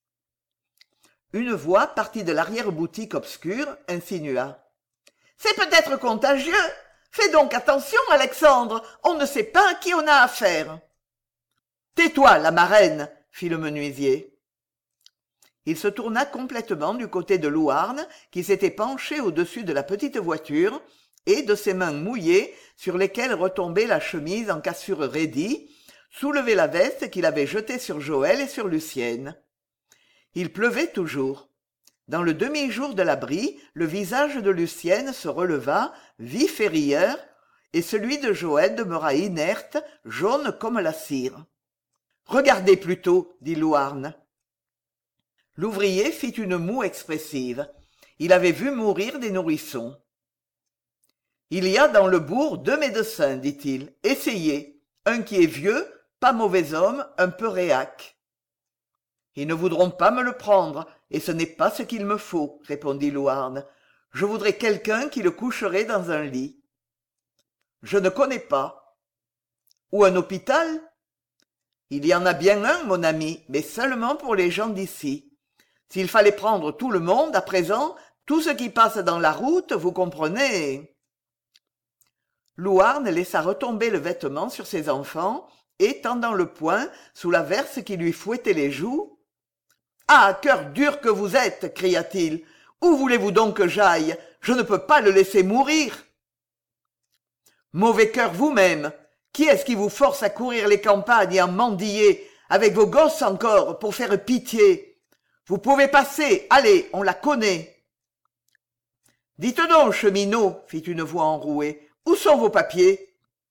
Speaker 1: Une voix partie de l'arrière-boutique obscure insinua. « C'est peut-être contagieux. Fais donc attention, Alexandre, on ne sait pas à qui on a affaire. »« Tais-toi, la marraine, » fit le menuisier. Il se tourna complètement du côté de Louarn, qui s'était penché au-dessus de la petite voiture, et de ses mains mouillées, sur lesquelles retombait la chemise en cassure raidie, soulevait la veste qu'il avait jetée sur Joël et sur Lucienne. Il pleuvait toujours. Dans le demi-jour de l'abri, le visage de Lucienne se releva, vif et rieur, et celui de Joël demeura inerte, jaune comme la cire. « Regardez plutôt, » dit Louarn. L'ouvrier fit une moue expressive. Il avait vu mourir des nourrissons. « Il y a dans le bourg deux médecins, dit-il. Essayez. Un qui est vieux, pas mauvais homme, un peu réac. »« Ils ne voudront pas me le prendre, et ce n'est pas ce qu'il me faut, » répondit Louarn. « Je voudrais quelqu'un qui le coucherait dans un lit. »« Je ne connais pas. »« Ou un hôpital ?»« Il y en a bien un, mon ami, mais seulement pour les gens d'ici. S'il fallait prendre tout le monde, à présent, tout ce qui passe dans la route, vous comprenez. » Louarn laissa retomber le vêtement sur ses enfants, et, tendant le poing, sous la verse qui lui fouettait les joues, « Ah, cœur dur que vous êtes !» cria-t-il. « Où voulez-vous donc que j'aille ? Je ne peux pas le laisser mourir. »« Mauvais cœur vous-même ! Qui est-ce qui vous force à courir les campagnes et à mendier, avec vos gosses encore, pour faire pitié ? Vous pouvez passer, allez, on la connaît. »« Dites donc, cheminot, fit une voix enrouée, où sont vos papiers ? »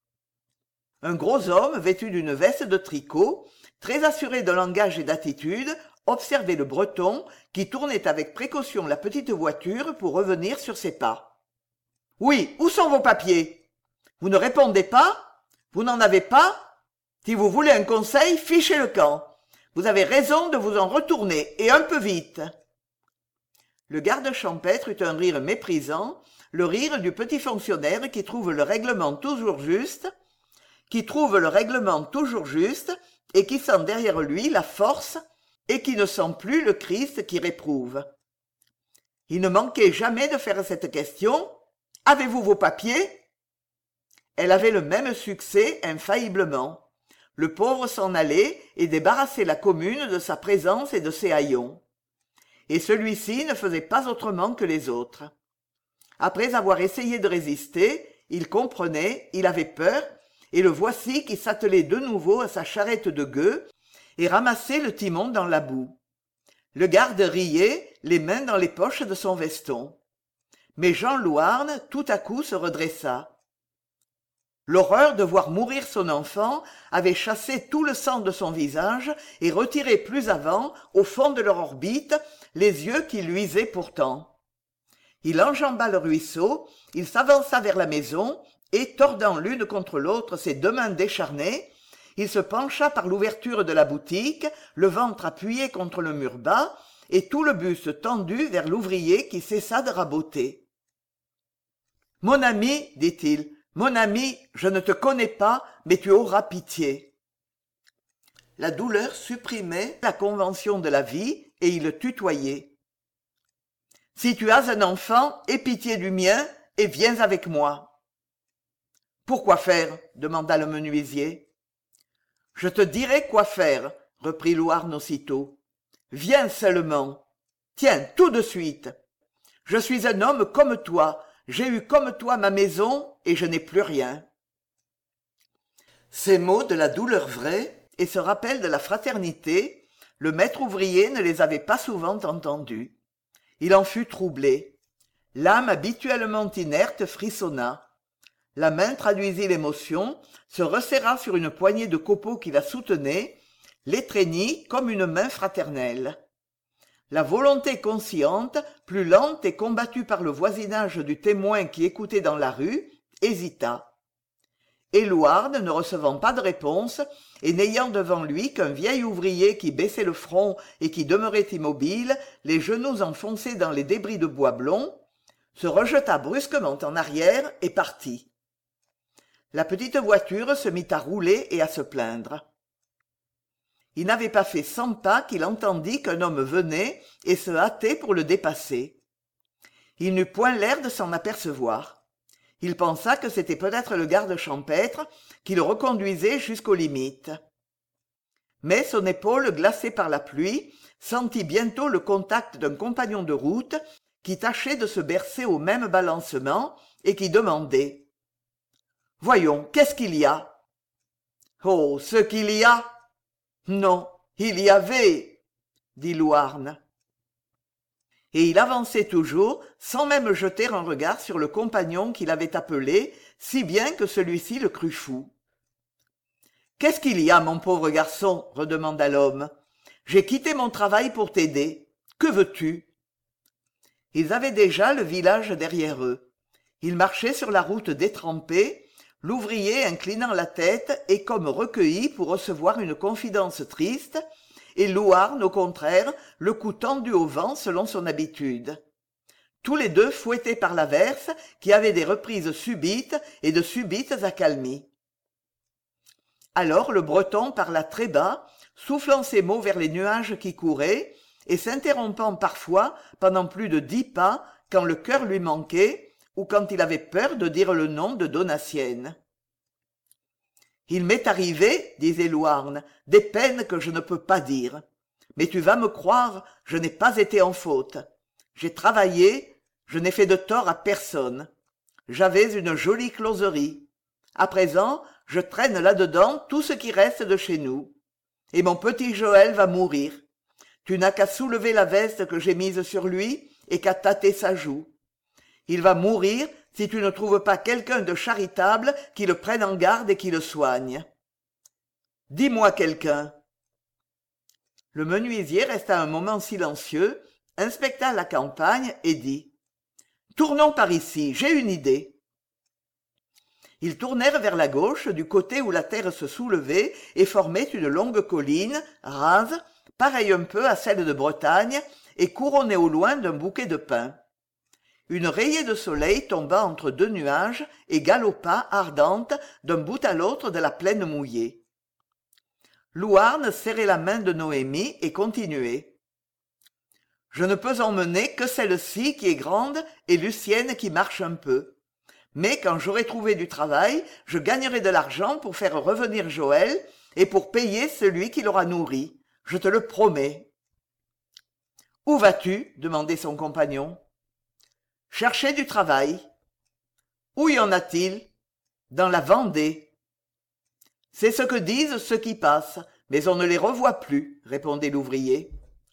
Speaker 1: Un gros homme, vêtu d'une veste de tricot, très assuré de langage et d'attitude, observait le breton, qui tournait avec précaution la petite voiture pour revenir sur ses pas. « Oui, où sont vos papiers ? Vous ne répondez pas ? Vous n'en avez pas ? Si vous voulez un conseil, fichez le camp. Vous avez raison de vous en retourner, et un peu vite. » Le garde champêtre eut un rire méprisant, le rire du petit fonctionnaire qui trouve le règlement toujours juste, qui trouve le règlement toujours juste, et qui sent derrière lui la force, et qui ne sent plus le Christ qui réprouve. Il ne manquait jamais de faire cette question. « Avez-vous vos papiers ?» Elle avait le même succès infailliblement. Le pauvre s'en allait et débarrassait la commune de sa présence et de ses haillons. Et celui-ci ne faisait pas autrement que les autres. Après avoir essayé de résister, Il comprenait, il avait peur, et le voici qui s'attelait de nouveau à sa charrette de gueux et ramassait le timon dans la boue. Le garde riait, les mains dans les poches de son veston. Mais Jean Louarn, tout à coup, se redressa. L'horreur de voir mourir son enfant avait chassé tout le sang de son visage et retiré plus avant, au fond de leur orbite, les yeux qui luisaient pourtant. Il enjamba le ruisseau, il s'avança vers la maison, et, tordant l'une contre l'autre ses deux mains décharnées, il se pencha par l'ouverture de la boutique, le ventre appuyé contre le mur bas, et tout le buste tendu vers l'ouvrier qui cessa de raboter. « Mon ami, dit-il, mon ami, je ne te connais pas, mais tu auras pitié. » La douleur supprimait la convention de la vie, et il le tutoyait. « Si tu as un enfant, aie pitié du mien, et viens avec moi. »« Pourquoi faire ?» demanda le menuisier. « Je te dirai quoi faire, » reprit Louarn aussitôt. « Viens seulement. Tiens, tout de suite. Je suis un homme comme toi, j'ai eu comme toi ma maison, et je n'ai plus rien. » Ces mots de la douleur vraie, et ce rappel de la fraternité, le maître ouvrier ne les avait pas souvent entendus. Il en fut troublé. L'âme habituellement inerte frissonna. La main traduisit l'émotion, se resserra sur une poignée de copeaux qui la soutenait, l'étreignit comme une main fraternelle. La volonté consciente, plus lente et combattue par le voisinage du témoin qui écoutait dans la rue, hésita. Et Louarn, ne recevant pas de réponse, et n'ayant devant lui qu'un vieil ouvrier qui baissait le front et qui demeurait immobile, les genoux enfoncés dans les débris de bois blond, se rejeta brusquement en arrière et partit. La petite voiture se mit à rouler et à se plaindre. Il n'avait pas fait cent pas qu'il entendit qu'un homme venait et se hâtait pour le dépasser. Il n'eut point l'air de s'en apercevoir. Il pensa que c'était peut-être le garde champêtre qui le reconduisait jusqu'aux limites. Mais son épaule glacée par la pluie sentit bientôt le contact d'un compagnon de route qui tâchait de se bercer au même balancement et qui demandait « Voyons, qu'est-ce qu'il y a ?»« Oh, ce qu'il y a !»« Non, il y avait !» dit Louarn. Et il avançait toujours, sans même jeter un regard sur le compagnon qui l'avait appelé, si bien que celui-ci le crut fou. « Qu'est-ce qu'il y a, mon pauvre garçon ?» redemanda l'homme. « J'ai quitté mon travail pour t'aider. Que veux-tu » Ils avaient déjà le village derrière eux. Ils marchaient sur la route détrempée, l'ouvrier inclinant la tête et comme recueilli pour recevoir une confidence triste, et Louarn, au contraire, le cou tendu au vent selon son habitude. Tous les deux fouettés par l'averse qui avait des reprises subites et de subites accalmies. Alors le Breton parla très bas, soufflant ses mots vers les nuages qui couraient, et s'interrompant parfois pendant plus de dix pas quand le cœur lui manquait ou quand il avait peur de dire le nom de Donatienne. « Il m'est arrivé, disait Louarn, des peines que je ne peux pas dire. Mais tu vas me croire, je n'ai pas été en faute. J'ai travaillé, je n'ai fait de tort à personne. J'avais une jolie closerie. À présent, je traîne là-dedans tout ce qui reste de chez nous. Et mon petit Joël va mourir. Tu n'as qu'à soulever la veste que j'ai mise sur lui et qu'à tâter sa joue. Il va mourir si tu ne trouves pas quelqu'un de charitable qui le prenne en garde et qui le soigne. Dis-moi quelqu'un. » Le menuisier resta un moment silencieux, inspecta la campagne et dit « Tournons par ici, j'ai une idée. » Ils tournèrent vers la gauche, du côté où la terre se soulevait et formait une longue colline, rase, pareille un peu à celle de Bretagne, et couronnée au loin d'un bouquet de pins. Une rayée de soleil tomba entre deux nuages et galopa, ardente, d'un bout à l'autre de la plaine mouillée. Louarn serrait la main de Noémie et continuait. « Je ne peux emmener que celle-ci qui est grande et Lucienne qui marche un peu. Mais quand j'aurai trouvé du travail, je gagnerai de l'argent pour faire revenir Joël et pour payer celui qui l'aura nourri. Je te le promets. »« Où vas-tu » demandait son compagnon. « Chercher du travail. » Où y en a-t-il? Dans la Vendée. C'est ce que disent ceux qui passent, mais on ne les revoit plus, répondait l'ouvrier.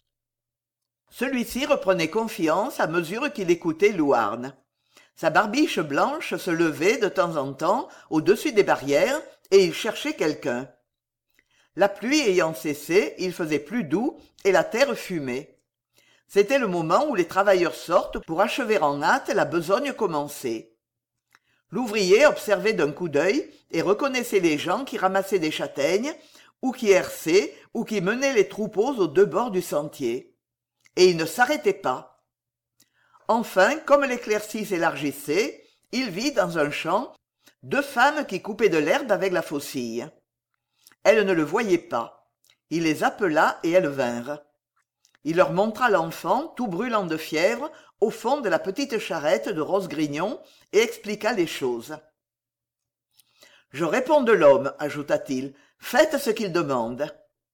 Speaker 1: Celui-ci reprenait confiance à mesure qu'il écoutait Louarn. Sa barbiche blanche se levait de temps en temps au-dessus des barrières et il cherchait quelqu'un. La pluie ayant cessé, il faisait plus doux et la terre fumait. C'était le moment où les travailleurs sortent pour achever en hâte la besogne commencée. L'ouvrier observait d'un coup d'œil et reconnaissait les gens qui ramassaient des châtaignes, ou qui hersaient, ou qui menaient les troupeaux aux deux bords du sentier. Et il ne s'arrêtait pas. Enfin, comme l'éclaircie s'élargissait, il vit dans un champ deux femmes qui coupaient de l'herbe avec la faucille. Elles ne le voyaient pas. Il les appela et elles vinrent. Il leur montra l'enfant, tout brûlant de fièvre, au fond de la petite charrette de Rosse-Grignon, et expliqua les choses. « Je réponds de l'homme, ajouta-t-il, faites ce qu'il demande. »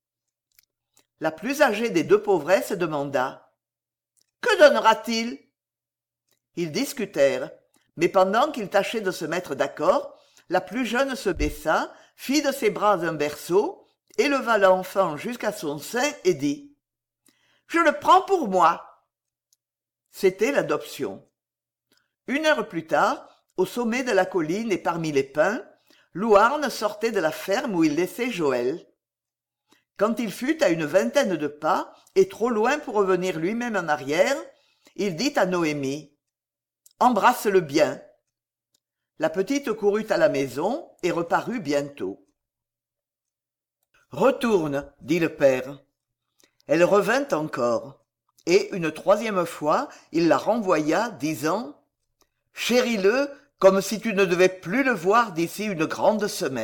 Speaker 1: La plus âgée des deux pauvresses demanda. « Que donnera-t-il » Ils discutèrent, mais pendant qu'ils tâchaient de se mettre d'accord, la plus jeune se baissa, fit de ses bras un berceau, éleva l'enfant jusqu'à son sein et dit « Je le prends pour moi !» C'était l'adoption. Une heure plus tard, au sommet de la colline et parmi les pins, Louarn sortait de la ferme où il laissait Joël. Quand il fut à une vingtaine de pas, et trop loin pour revenir lui-même en arrière, il dit à Noémie « Embrasse-le bien !» La petite courut à la maison et reparut bientôt. « Retourne, dit le père. » Elle revint encore, et une troisième fois il la renvoya, disant « Chéris-le comme si tu ne devais plus le voir d'ici une grande semaine. »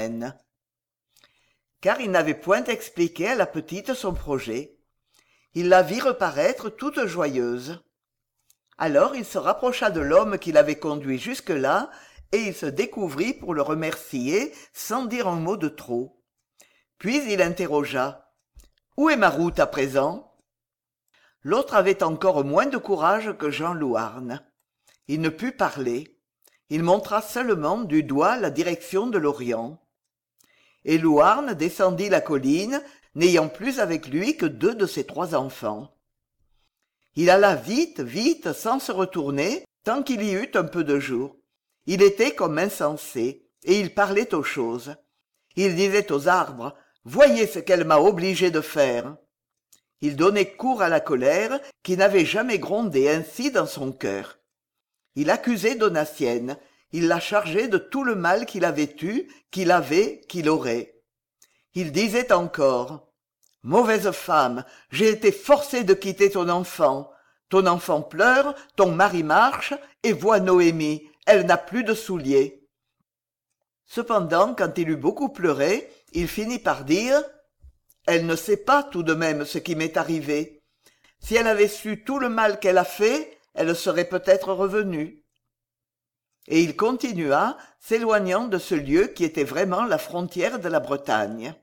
Speaker 1: Car il n'avait point expliqué à la petite son projet. Il la vit reparaître toute joyeuse. Alors il se rapprocha de l'homme qui l'avait conduit jusque-là, et il se découvrit pour le remercier sans dire un mot de trop. Puis il interrogea. « Où est ma route à présent ?» L'autre avait encore moins de courage que Jean Louarn. Il ne put parler. Il montra seulement du doigt la direction de l'Orient. Et Louarn descendit la colline, n'ayant plus avec lui que deux de ses trois enfants. Il alla vite, vite, sans se retourner, tant qu'il y eut un peu de jour. Il était comme insensé, et il parlait aux choses. Il disait aux arbres « Voyez ce qu'elle m'a obligé de faire !» Il donnait cours à la colère qui n'avait jamais grondé ainsi dans son cœur. Il accusait Donatienne, il la chargeait de tout le mal qu'il avait eu, qu'il avait, qu'il aurait. Il disait encore « Mauvaise femme, j'ai été forcé de quitter ton enfant. Ton enfant pleure, ton mari marche, et vois Noémie, elle n'a plus de souliers. » Cependant, quand il eut beaucoup pleuré, il finit par dire « Elle ne sait pas tout de même ce qui m'est arrivé. Si elle avait su tout le mal qu'elle a fait, elle serait peut-être revenue. » Et il continua, s'éloignant de ce lieu qui était vraiment la frontière de la Bretagne.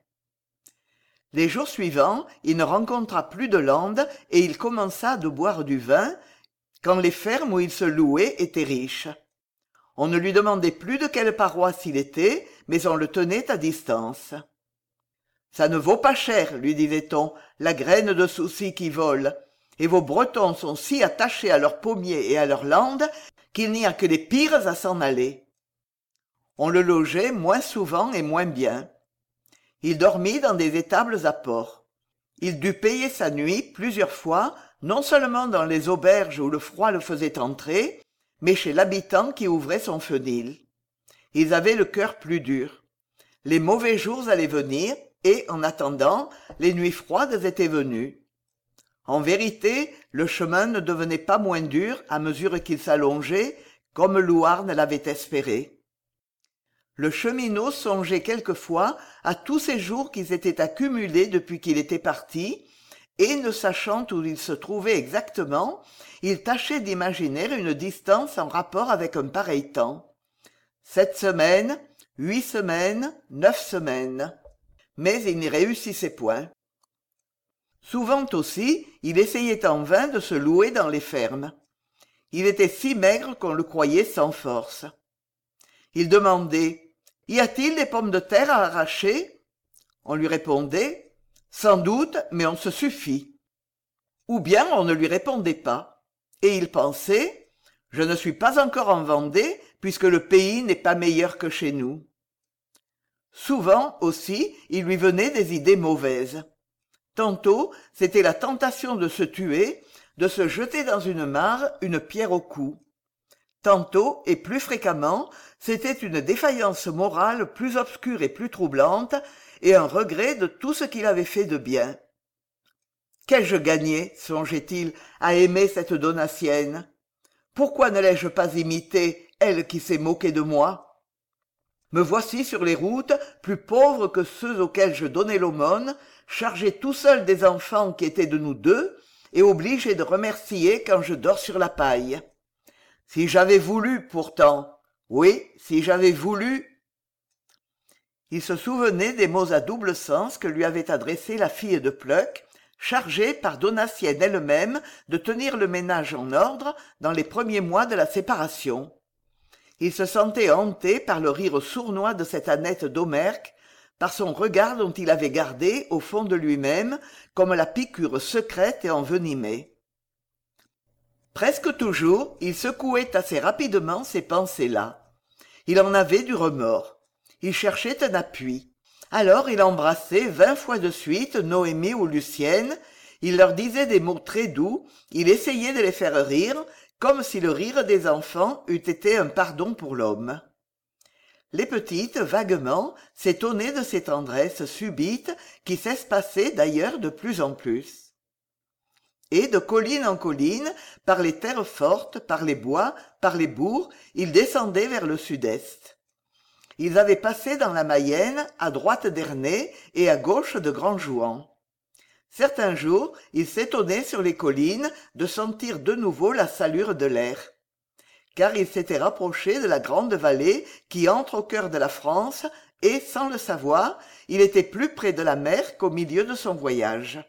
Speaker 1: Les jours suivants, il ne rencontra plus de lande et il commença de boire du vin, quand les fermes où il se louait étaient riches. On ne lui demandait plus de quelle paroisse il était, mais on le tenait à distance. « Ça ne vaut pas cher, lui disait-on, la graine de souci qui vole, et vos Bretons sont si attachés à leurs pommiers et à leurs landes qu'il n'y a que les pires à s'en aller. » On le logeait moins souvent et moins bien. Il dormit dans des étables à port. Il dut payer sa nuit plusieurs fois, non seulement dans les auberges où le froid le faisait entrer, mais chez l'habitant qui ouvrait son fenil. Ils avaient le cœur plus dur. Les mauvais jours allaient venir, et, en attendant, les nuits froides étaient venues. En vérité, le chemin ne devenait pas moins dur à mesure qu'il s'allongeait, comme Louarn l'avait espéré. Le cheminot songeait quelquefois à tous ces jours qui s'étaient accumulés depuis qu'il était parti, et, ne sachant où il se trouvait exactement, il tâchait d'imaginer une distance en rapport avec un pareil temps. Sept semaines, huit semaines, neuf semaines. Mais il n'y réussissait point. Souvent aussi, il essayait en vain de se louer dans les fermes. Il était si maigre qu'on le croyait sans force. Il demandait « Y a-t-il des pommes de terre à arracher ?» On lui répondait « Sans doute, mais on se suffit. » Ou bien on ne lui répondait pas. Et il pensait « Je ne suis pas encore en Vendée, puisque le pays n'est pas meilleur que chez nous. » Souvent aussi, il lui venait des idées mauvaises. Tantôt, c'était la tentation de se tuer, de se jeter dans une mare, une pierre au cou. Tantôt, et plus fréquemment, c'était une défaillance morale plus obscure et plus troublante, et un regret de tout ce qu'il avait fait de bien. Qu'ai-je gagné, songeait-il, à aimer cette Donatienne? Pourquoi ne l'ai-je pas imitée, elle qui s'est moquée de moi? Me voici sur les routes, plus pauvre que ceux auxquels je donnais l'aumône, chargé tout seul des enfants qui étaient de nous deux, et obligé de remercier quand je dors sur la paille. Si j'avais voulu, pourtant, oui, si j'avais voulu. Il se souvenait des mots à double sens que lui avait adressés la fille de Pluck, chargée par Donatienne elle-même de tenir le ménage en ordre dans les premiers mois de la séparation. Il se sentait hanté par le rire sournois de cette Annette d'Aumerc, par son regard dont il avait gardé, au fond de lui-même, comme la piqûre secrète et envenimée. Presque toujours, il secouait assez rapidement ces pensées-là. Il en avait du remords. Il cherchait un appui. Alors il embrassait vingt fois de suite Noémie ou Lucienne, il leur disait des mots très doux, il essayait de les faire rire, comme si le rire des enfants eût été un pardon pour l'homme. Les petites, vaguement, s'étonnaient de ces tendresses subites qui s'espaçaient d'ailleurs de plus en plus. Et de colline en colline, par les terres fortes, par les bois, par les bourgs, ils descendaient vers le sud-est. Ils avaient passé dans la Mayenne, à droite d'Ernée et à gauche de Grand-Jouan. Certains jours, ils s'étonnaient sur les collines de sentir de nouveau la salure de l'air. Car ils s'étaient rapprochés de la grande vallée qui entre au cœur de la France et, sans le savoir, il était plus près de la mer qu'au milieu de son voyage.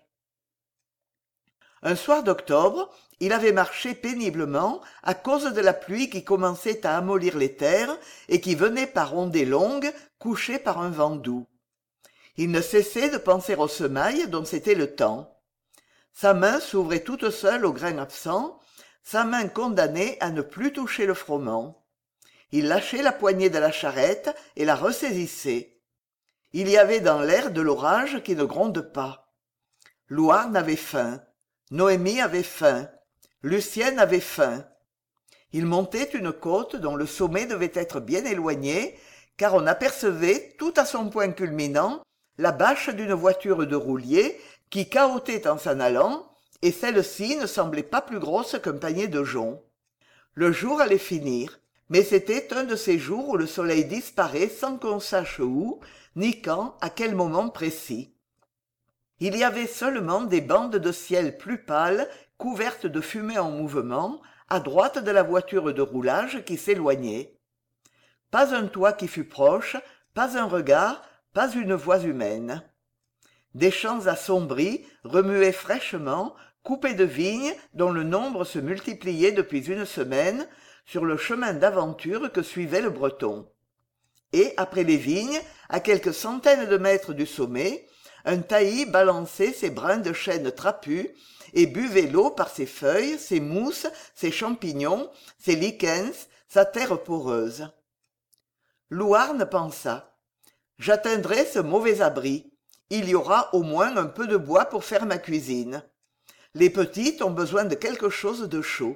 Speaker 1: Un soir d'octobre, il avait marché péniblement à cause de la pluie qui commençait à amollir les terres et qui venait par ondées longues, couchées par un vent doux. Il ne cessait de penser aux semailles dont c'était le temps. Sa main s'ouvrait toute seule au grain absent, sa main condamnée à ne plus toucher le froment. Il lâchait la poignée de la charrette et la ressaisissait. Il y avait dans l'air de l'orage qui ne gronde pas. Louarn avait faim. Noémie avait faim. Lucienne avait faim. Il montait une côte dont le sommet devait être bien éloigné, car on apercevait, tout à son point culminant, la bâche d'une voiture de roulier qui cahotait en s'en allant, et celle-ci ne semblait pas plus grosse qu'un panier de joncs. Le jour allait finir, mais c'était un de ces jours où le soleil disparaît sans qu'on sache où, ni quand, à quel moment précis. Il y avait seulement des bandes de ciel plus pâles, couvertes de fumée en mouvement, à droite de la voiture de roulage qui s'éloignait. Pas un toit qui fût proche, pas un regard, pas une voix humaine. Des champs assombris, remués fraîchement, coupés de vignes dont le nombre se multipliait depuis une semaine, sur le chemin d'aventure que suivait le Breton. Et, après les vignes, à quelques centaines de mètres du sommet, un taillis balançait ses brins de chêne trapus et buvait l'eau par ses feuilles, ses mousses, ses champignons, ses lichens, sa terre poreuse. Louarn pensa. J'atteindrai ce mauvais abri. Il y aura au moins un peu de bois pour faire ma cuisine. Les petites ont besoin de quelque chose de chaud.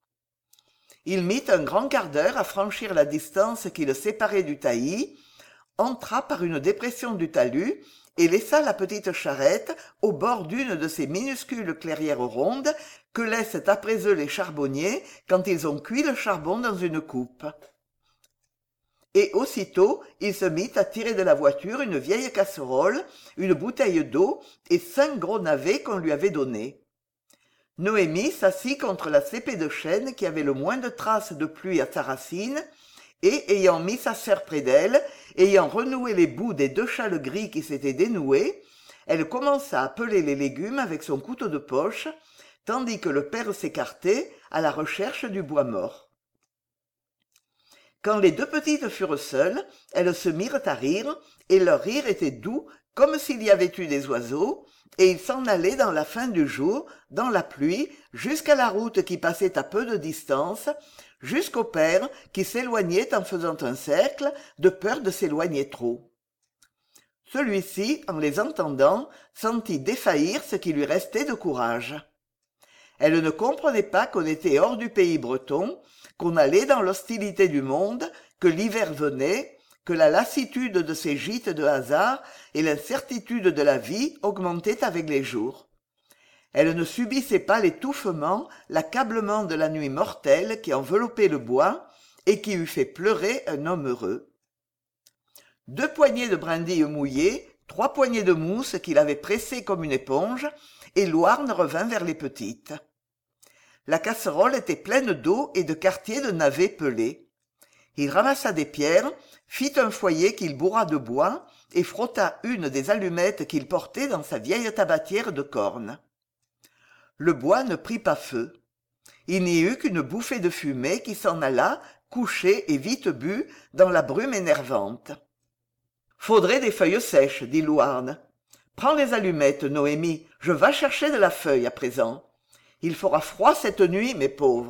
Speaker 1: Il mit un grand quart d'heure à franchir la distance qui le séparait du taillis, entra par une dépression du talus et laissa la petite charrette au bord d'une de ces minuscules clairières rondes que laissent après eux les charbonniers quand ils ont cuit le charbon dans une coupe. Et aussitôt il se mit à tirer de la voiture une vieille casserole, une bouteille d'eau et cinq gros navets qu'on lui avait donnés. Noémie s'assit contre la cépée de chêne qui avait le moins de traces de pluie à sa racine, et, ayant mis sa sœur près d'elle, ayant renoué les bouts des deux châles gris qui s'étaient dénoués, elle commença à peler les légumes avec son couteau de poche, tandis que le père s'écartait à la recherche du bois mort. Quand les deux petites furent seules, elles se mirent à rire, et leur rire était doux comme s'il y avait eu des oiseaux, et ils s'en allaient dans la fin du jour, dans la pluie, jusqu'à la route qui passait à peu de distance, jusqu'au père qui s'éloignait en faisant un cercle, de peur de s'éloigner trop. Celui-ci, en les entendant, sentit défaillir ce qui lui restait de courage. Elle ne comprenait pas qu'on était hors du pays breton, qu'on allait dans l'hostilité du monde, que l'hiver venait, que la lassitude de ces gîtes de hasard et l'incertitude de la vie augmentaient avec les jours. Elle ne subissait pas l'étouffement, l'accablement de la nuit mortelle qui enveloppait le bois et qui eût fait pleurer un homme heureux. Deux poignées de brindilles mouillées, trois poignées de mousse qu'il avait pressées comme une éponge, et Louarn revint vers les petites. La casserole était pleine d'eau et de quartiers de navets pelés. Il ramassa des pierres, fit un foyer qu'il bourra de bois et frotta une des allumettes qu'il portait dans sa vieille tabatière de corne. Le bois ne prit pas feu. Il n'y eut qu'une bouffée de fumée qui s'en alla, couchée et vite bue, dans la brume énervante. « Faudrait des feuilles sèches, dit Louarn. Prends les allumettes, Noémie, je vas chercher de la feuille à présent. Il fera froid cette nuit, mes pauvres. »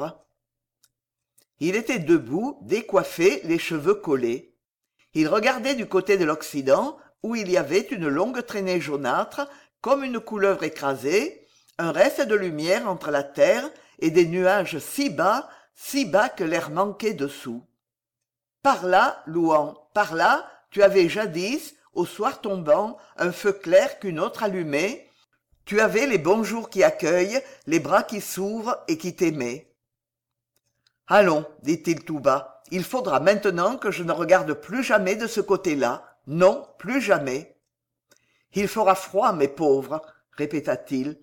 Speaker 1: Il était debout, décoiffé, les cheveux collés. Il regardait du côté de l'Occident, où il y avait une longue traînée jaunâtre, comme une couleuvre écrasée, un reste de lumière entre la terre et des nuages si bas, si bas que l'air manquait dessous. Par là, Louan, par là, tu avais jadis, au soir tombant, un feu clair qu'une autre allumait. Tu avais les bons jours qui accueillent, les bras qui s'ouvrent et qui t'aimaient. « Allons, dit-il tout bas, il faudra maintenant que je ne regarde plus jamais de ce côté-là. Non, plus jamais. »« Il fera froid, mes pauvres, » répéta-t-il.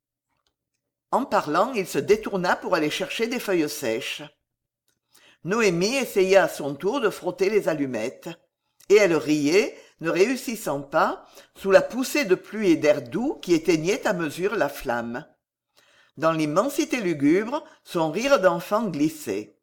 Speaker 1: En parlant, il se détourna pour aller chercher des feuilles sèches. Noémie essaya à son tour de frotter les allumettes. Et elle riait, ne réussissant pas, sous la poussée de pluie et d'air doux qui éteignaient à mesure la flamme. Dans l'immensité lugubre, son rire d'enfant glissait.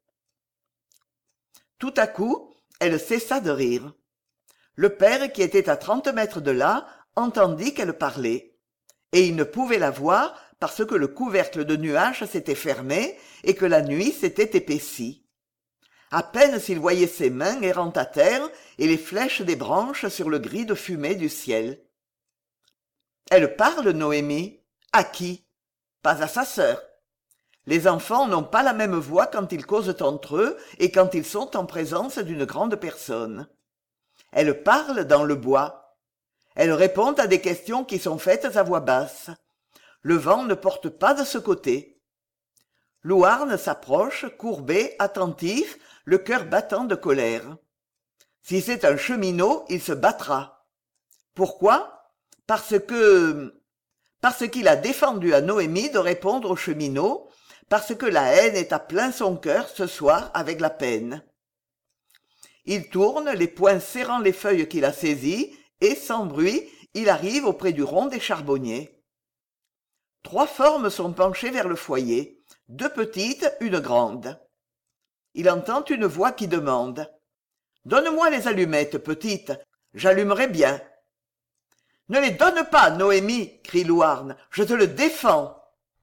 Speaker 1: Tout à coup, elle cessa de rire. Le père, qui était à trente mètres de là, entendit qu'elle parlait. Et il ne pouvait la voir parce que le couvercle de nuages s'était fermé et que la nuit s'était épaissie. À peine s'il voyait ses mains errant à terre et les flèches des branches sur le gris de fumée du ciel. « Elle parle, Noémie. À qui ? Pas à sa sœur. Les enfants n'ont pas la même voix quand ils causent entre eux et quand ils sont en présence d'une grande personne. Elle parle dans le bois. Elle répond à des questions qui sont faites à voix basse. Le vent ne porte pas de ce côté. » Louarn s'approche, courbé, attentif, le cœur battant de colère. Si c'est un cheminot, il se battra. Pourquoi ? Parce que... Parce qu'il a défendu à Noémie de répondre au cheminot, parce que la haine est à plein son cœur ce soir avec la peine. Il tourne, les poings serrant les feuilles qu'il a saisies, et, sans bruit, il arrive auprès du rond des charbonniers. Trois formes sont penchées vers le foyer, deux petites, une grande. Il entend une voix qui demande « Donne-moi les allumettes, petite, j'allumerai bien. »« Ne les donne pas, Noémie, crie Louarn, je te le défends. »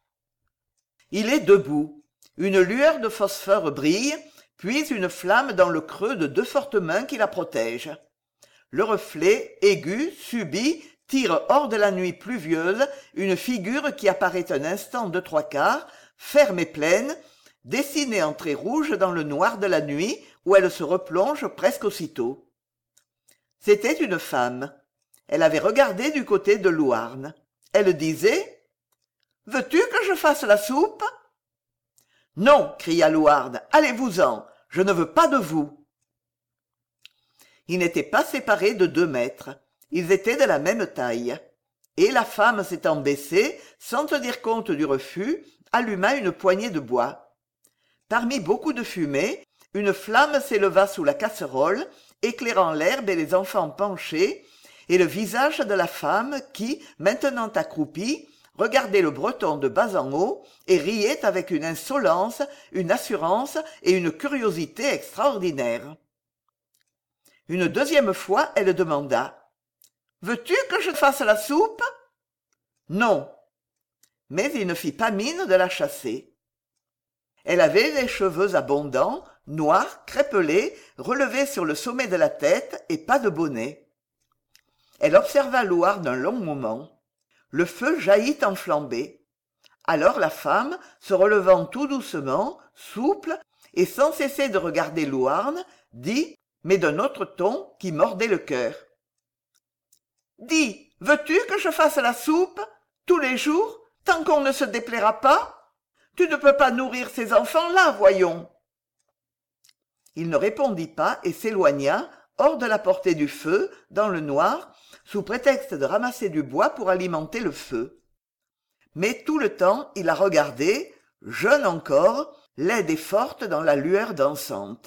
Speaker 1: Il est debout. Une lueur de phosphore brille, puis une flamme dans le creux de deux fortes mains qui la protègent. Le reflet, aigu, subit, tire hors de la nuit pluvieuse une figure qui apparaît un instant de trois quarts, ferme et pleine, dessinée en traits rouges dans le noir de la nuit où elle se replonge presque aussitôt. C'était une femme. Elle avait regardé du côté de Louarn. Elle disait « Veux-tu que je fasse la soupe ?»« Non, cria Louarn, allez-vous-en, je ne veux pas de vous. » Ils n'étaient pas séparés de deux mètres. Ils étaient de la même taille. Et la femme s'étant baissée, sans tenir compte du refus, alluma une poignée de bois. Parmi beaucoup de fumée, une flamme s'éleva sous la casserole, éclairant l'herbe et les enfants penchés, et le visage de la femme qui, maintenant accroupie, regardait le Breton de bas en haut et riait avec une insolence, une assurance et une curiosité extraordinaires. Une deuxième fois, elle demanda: « Veux-tu que je fasse la soupe ?»« Non. » Mais il ne fit pas mine de la chasser. Elle avait les cheveux abondants, noirs, crépelés, relevés sur le sommet de la tête et pas de bonnet. Elle observa Louarn un long moment. Le feu jaillit en flambée. Alors la femme, se relevant tout doucement, souple, et sans cesser de regarder Louarn, dit, mais d'un autre ton qui mordait le cœur: « Dis, veux-tu que je fasse la soupe, tous les jours, tant qu'on ne se déplaira pas? Tu ne peux pas nourrir ces enfants-là, voyons. » Il ne répondit pas et s'éloigna, hors de la portée du feu, dans le noir, sous prétexte de ramasser du bois pour alimenter le feu. Mais tout le temps il la regardait, jeune encore, laide et forte dans la lueur dansante.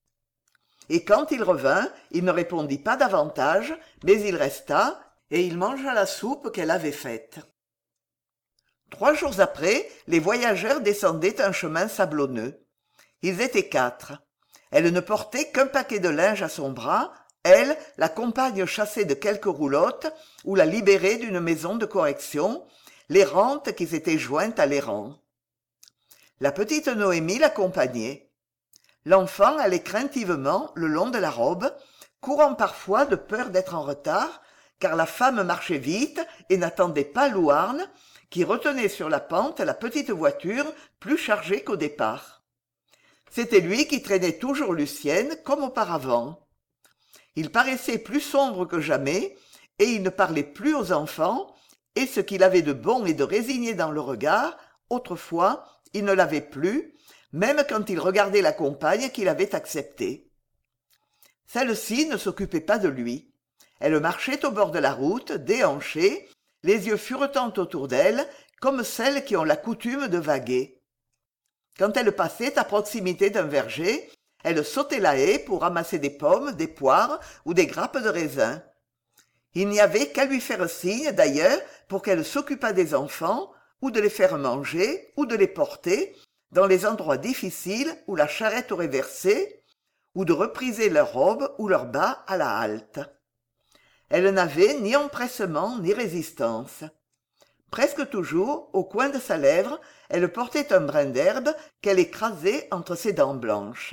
Speaker 1: Et quand il revint, il ne répondit pas davantage, mais il resta, et il mangea la soupe qu'elle avait faite. Trois jours après, les voyageurs descendaient un chemin sablonneux. Ils étaient quatre. Elle ne portait qu'un paquet de linge à son bras, elle, la compagne chassée de quelques roulottes, ou la libérée d'une maison de correction, l'errante qui s'était jointe à l'errant. La petite Noémie l'accompagnait. L'enfant allait craintivement le long de la robe, courant parfois de peur d'être en retard, car la femme marchait vite et n'attendait pas Louarn, qui retenait sur la pente la petite voiture plus chargée qu'au départ. C'était lui qui traînait toujours Lucienne, comme auparavant. Il paraissait plus sombre que jamais, et il ne parlait plus aux enfants, et ce qu'il avait de bon et de résigné dans le regard, autrefois, il ne l'avait plus, même quand il regardait la compagne qu'il avait acceptée. Celle-ci ne s'occupait pas de lui. Elle marchait au bord de la route, déhanchée, les yeux furetant autour d'elle, comme celles qui ont la coutume de vaguer. Quand elle passait à proximité d'un verger, elle sautait la haie pour ramasser des pommes, des poires ou des grappes de raisin. Il n'y avait qu'à lui faire signe, d'ailleurs, pour qu'elle s'occupât des enfants, ou de les faire manger, ou de les porter, dans les endroits difficiles où la charrette aurait versé, ou de repriser leurs robes ou leurs bas à la halte. Elle n'avait ni empressement ni résistance. Presque toujours, au coin de sa lèvre, elle portait un brin d'herbe qu'elle écrasait entre ses dents blanches.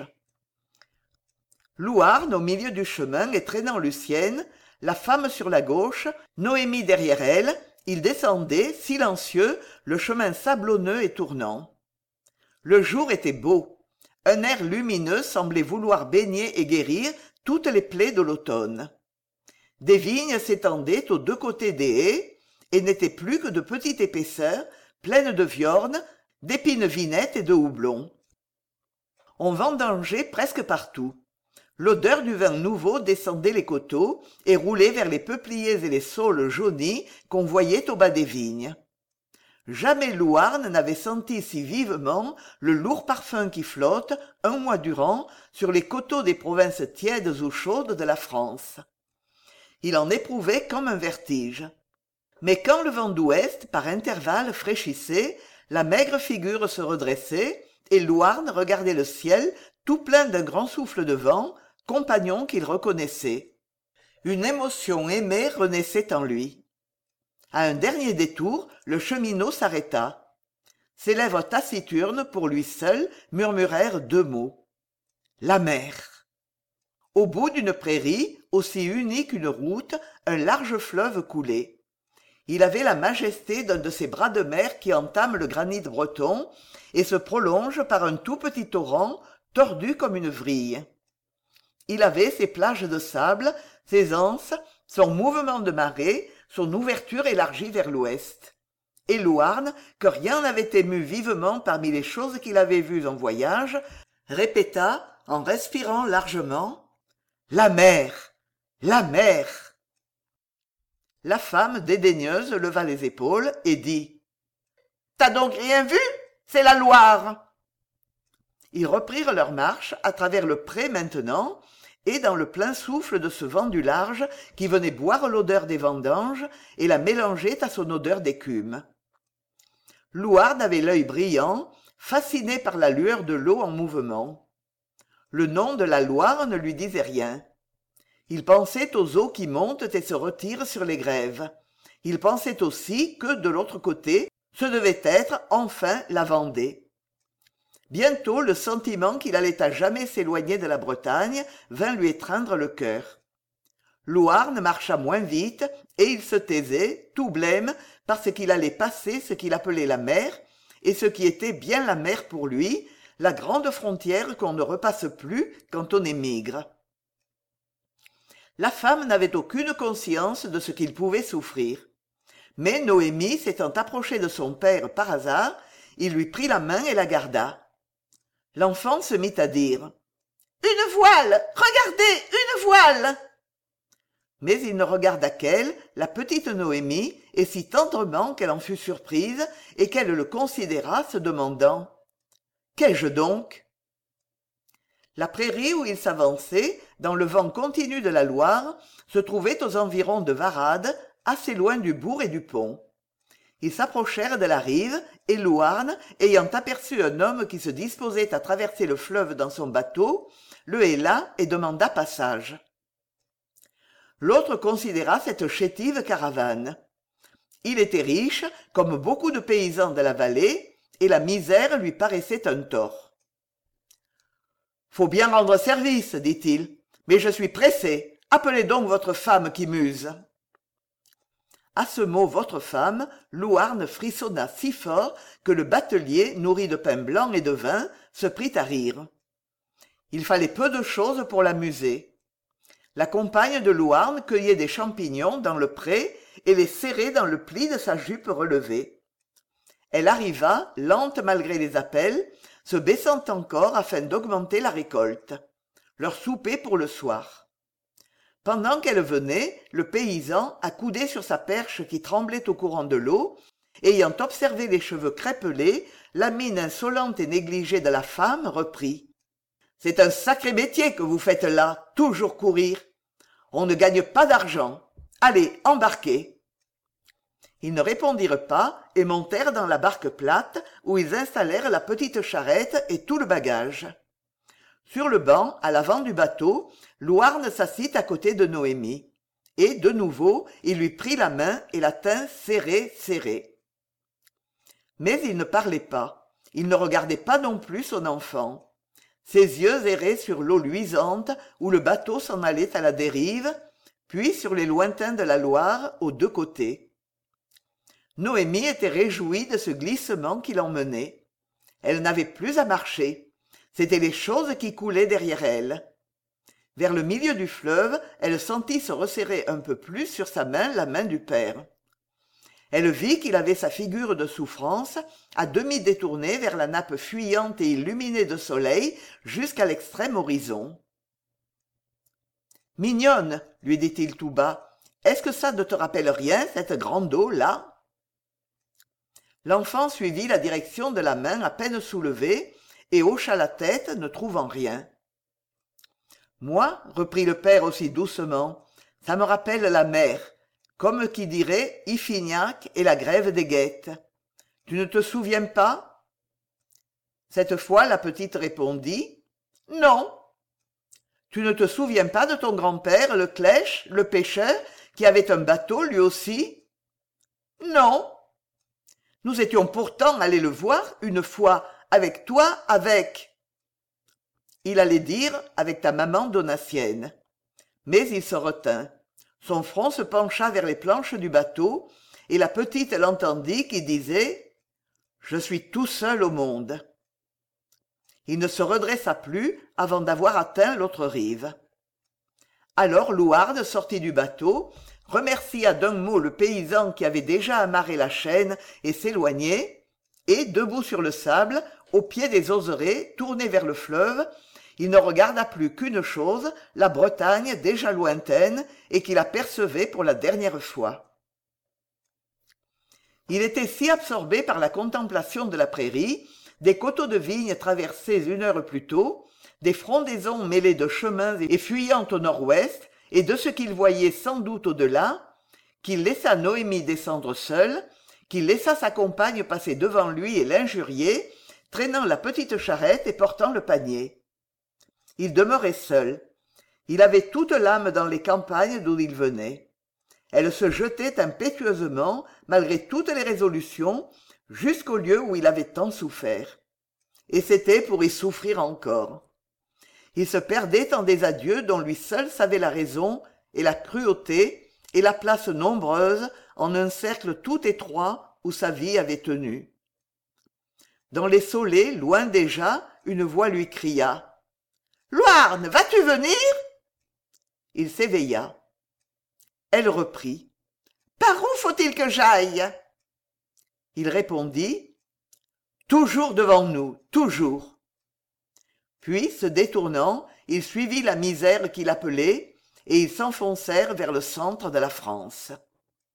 Speaker 1: Louarn au milieu du chemin et traînant Lucienne, la femme sur la gauche, Noémie derrière elle, ils descendaient, silencieux, le chemin sablonneux et tournant. Le jour était beau. Un air lumineux semblait vouloir baigner et guérir toutes les plaies de l'automne. Des vignes s'étendaient aux deux côtés des haies et n'étaient plus que de petites épaisseurs, pleines de viornes, d'épines vinettes et de houblon. On vendangeait presque partout. L'odeur du vin nouveau descendait les coteaux et roulait vers les peupliers et les saules jaunis qu'on voyait au bas des vignes. Jamais Louarn n'avait senti si vivement le lourd parfum qui flotte, un mois durant, sur les coteaux des provinces tièdes ou chaudes de la France. Il en éprouvait comme un vertige. Mais quand le vent d'ouest, par intervalles, fraîchissait, la maigre figure se redressait, et Louarn regardait le ciel tout plein d'un grand souffle de vent, compagnon qu'il reconnaissait. Une émotion aimée renaissait en lui. À un dernier détour, le cheminot s'arrêta. Ses lèvres taciturnes, pour lui seul, murmurèrent deux mots. La mer. Au bout d'une prairie, aussi unie qu'une route, un large fleuve coulait. Il avait la majesté d'un de ces bras de mer qui entament le granit breton et se prolongent par un tout petit torrent tordu comme une vrille. Il avait ses plages de sable, ses anses, son mouvement de marée, son ouverture élargie vers l'ouest. Et Louarn, que rien n'avait ému vivement parmi les choses qu'il avait vues en voyage, répéta, en respirant largement, « La mer! La mer !» La femme dédaigneuse leva les épaules et dit « T'as donc rien vu? C'est la Loire !» Ils reprirent leur marche à travers le pré maintenant, et dans le plein souffle de ce vent du large qui venait boire l'odeur des vendanges et la mélangeait à son odeur d'écume. Louarn avait l'œil brillant, fasciné par la lueur de l'eau en mouvement. Le nom de la Loire ne lui disait rien. Il pensait aux eaux qui montent et se retirent sur les grèves. Il pensait aussi que, de l'autre côté, ce devait être, enfin, la Vendée. Bientôt, le sentiment qu'il allait à jamais s'éloigner de la Bretagne vint lui étreindre le cœur. Louarn marcha moins vite, et il se taisait, tout blême, parce qu'il allait passer ce qu'il appelait la mer, et ce qui était bien la mer pour lui, la grande frontière qu'on ne repasse plus quand on émigre. La femme n'avait aucune conscience de ce qu'il pouvait souffrir. Mais Noémie, s'étant approchée de son père par hasard, il lui prit la main et la garda. L'enfant se mit à dire « Une voile! Regardez, une voile !» Mais il ne regarda qu'elle, la petite Noémie, et si tendrement qu'elle en fut surprise et qu'elle le considéra se demandant « Qu'ai-je donc ?» La prairie où il s'avançait, dans le vent continu de la Loire, se trouvait aux environs de Varades, assez loin du bourg et du pont. Ils s'approchèrent de la rive, et Louarn, ayant aperçu un homme qui se disposait à traverser le fleuve dans son bateau, le héla et demanda passage. L'autre considéra cette chétive caravane. Il était riche, comme beaucoup de paysans de la vallée, et la misère lui paraissait un tort. « Faut bien rendre service, dit-il, mais je suis pressé. Appelez donc votre femme qui muse. » À ce mot « votre femme », Louarn frissonna si fort que le batelier, nourri de pain blanc et de vin, se prit à rire. Il fallait peu de choses pour l'amuser. La compagne de Louarn cueillait des champignons dans le pré et les serrait dans le pli de sa jupe relevée. Elle arriva, lente malgré les appels, se baissant encore afin d'augmenter la récolte. Leur souper pour le soir. Pendant qu'elle venait, le paysan, accoudé sur sa perche qui tremblait au courant de l'eau, ayant observé les cheveux crêpelés, la mine insolente et négligée de la femme, reprit. « C'est un sacré métier que vous faites là, toujours courir. On ne gagne pas d'argent. Allez, embarquez. » Ils ne répondirent pas et montèrent dans la barque plate où ils installèrent la petite charrette et tout le bagage. Sur le banc, à l'avant du bateau, Louarn s'assit à côté de Noémie. Et, de nouveau, il lui prit la main et la tint serrée, serrée. Mais il ne parlait pas. Il ne regardait pas non plus son enfant. Ses yeux erraient sur l'eau luisante où le bateau s'en allait à la dérive, puis sur les lointains de la Loire aux deux côtés. Noémie était réjouie de ce glissement qui l'emmenait. Elle n'avait plus à marcher. C'étaient les choses qui coulaient derrière elle. Vers le milieu du fleuve, elle sentit se resserrer un peu plus sur sa main la main du père. Elle vit qu'il avait sa figure de souffrance, à demi détournée vers la nappe fuyante et illuminée de soleil jusqu'à l'extrême horizon. « Mignonne, lui dit-il tout bas, est-ce que ça ne te rappelle rien, cette grande eau, là ?» L'enfant suivit la direction de la main à peine soulevée et hocha la tête, ne trouvant rien. « Moi, reprit le père aussi doucement, ça me rappelle la mer, comme qui dirait Iphignac et la grève des guettes. Tu ne te souviens pas ?» Cette fois, la petite répondit « Non. » « Tu ne te souviens pas de ton grand-père, le Clèche, le pêcheur, qui avait un bateau lui aussi ? » « Non. » « Nous étions pourtant allés le voir une fois, avec toi, avec... » Il allait dire « avec ta maman donatienne ». Mais il se retint. Son front se pencha vers les planches du bateau, et la petite l'entendit qui disait « Je suis tout seul au monde ». Il ne se redressa plus avant d'avoir atteint l'autre rive. Alors Louarn sortit du bateau, remercia d'un mot le paysan qui avait déjà amarré la chaîne et s'éloignait, et, debout sur le sable, au pied des ozerets, tourné vers le fleuve, il ne regarda plus qu'une chose, la Bretagne déjà lointaine et qu'il apercevait pour la dernière fois. Il était si absorbé par la contemplation de la prairie, des coteaux de vignes traversés une heure plus tôt, des frondaisons mêlées de chemins et fuyant au nord-ouest, et de ce qu'il voyait sans doute au-delà, qu'il laissa Noémie descendre seule, qu'il laissa sa compagne passer devant lui et l'injurier, traînant la petite charrette et portant le panier. Il demeurait seul. Il avait toute l'âme dans les campagnes d'où il venait. Elle se jetait impétueusement, malgré toutes les résolutions, jusqu'au lieu où il avait tant souffert. Et c'était pour y souffrir encore. Il se perdait en des adieux dont lui seul savait la raison et la cruauté et la place nombreuse en un cercle tout étroit où sa vie avait tenu. Dans les saulées, loin déjà, une voix lui cria « Louarn, vas-tu venir ?» Il s'éveilla. Elle reprit « Par où faut-il que j'aille ?» Il répondit « Toujours devant nous, toujours !» Puis, se détournant, il suivit la misère qu'il appelait, et ils s'enfoncèrent vers le centre de la France.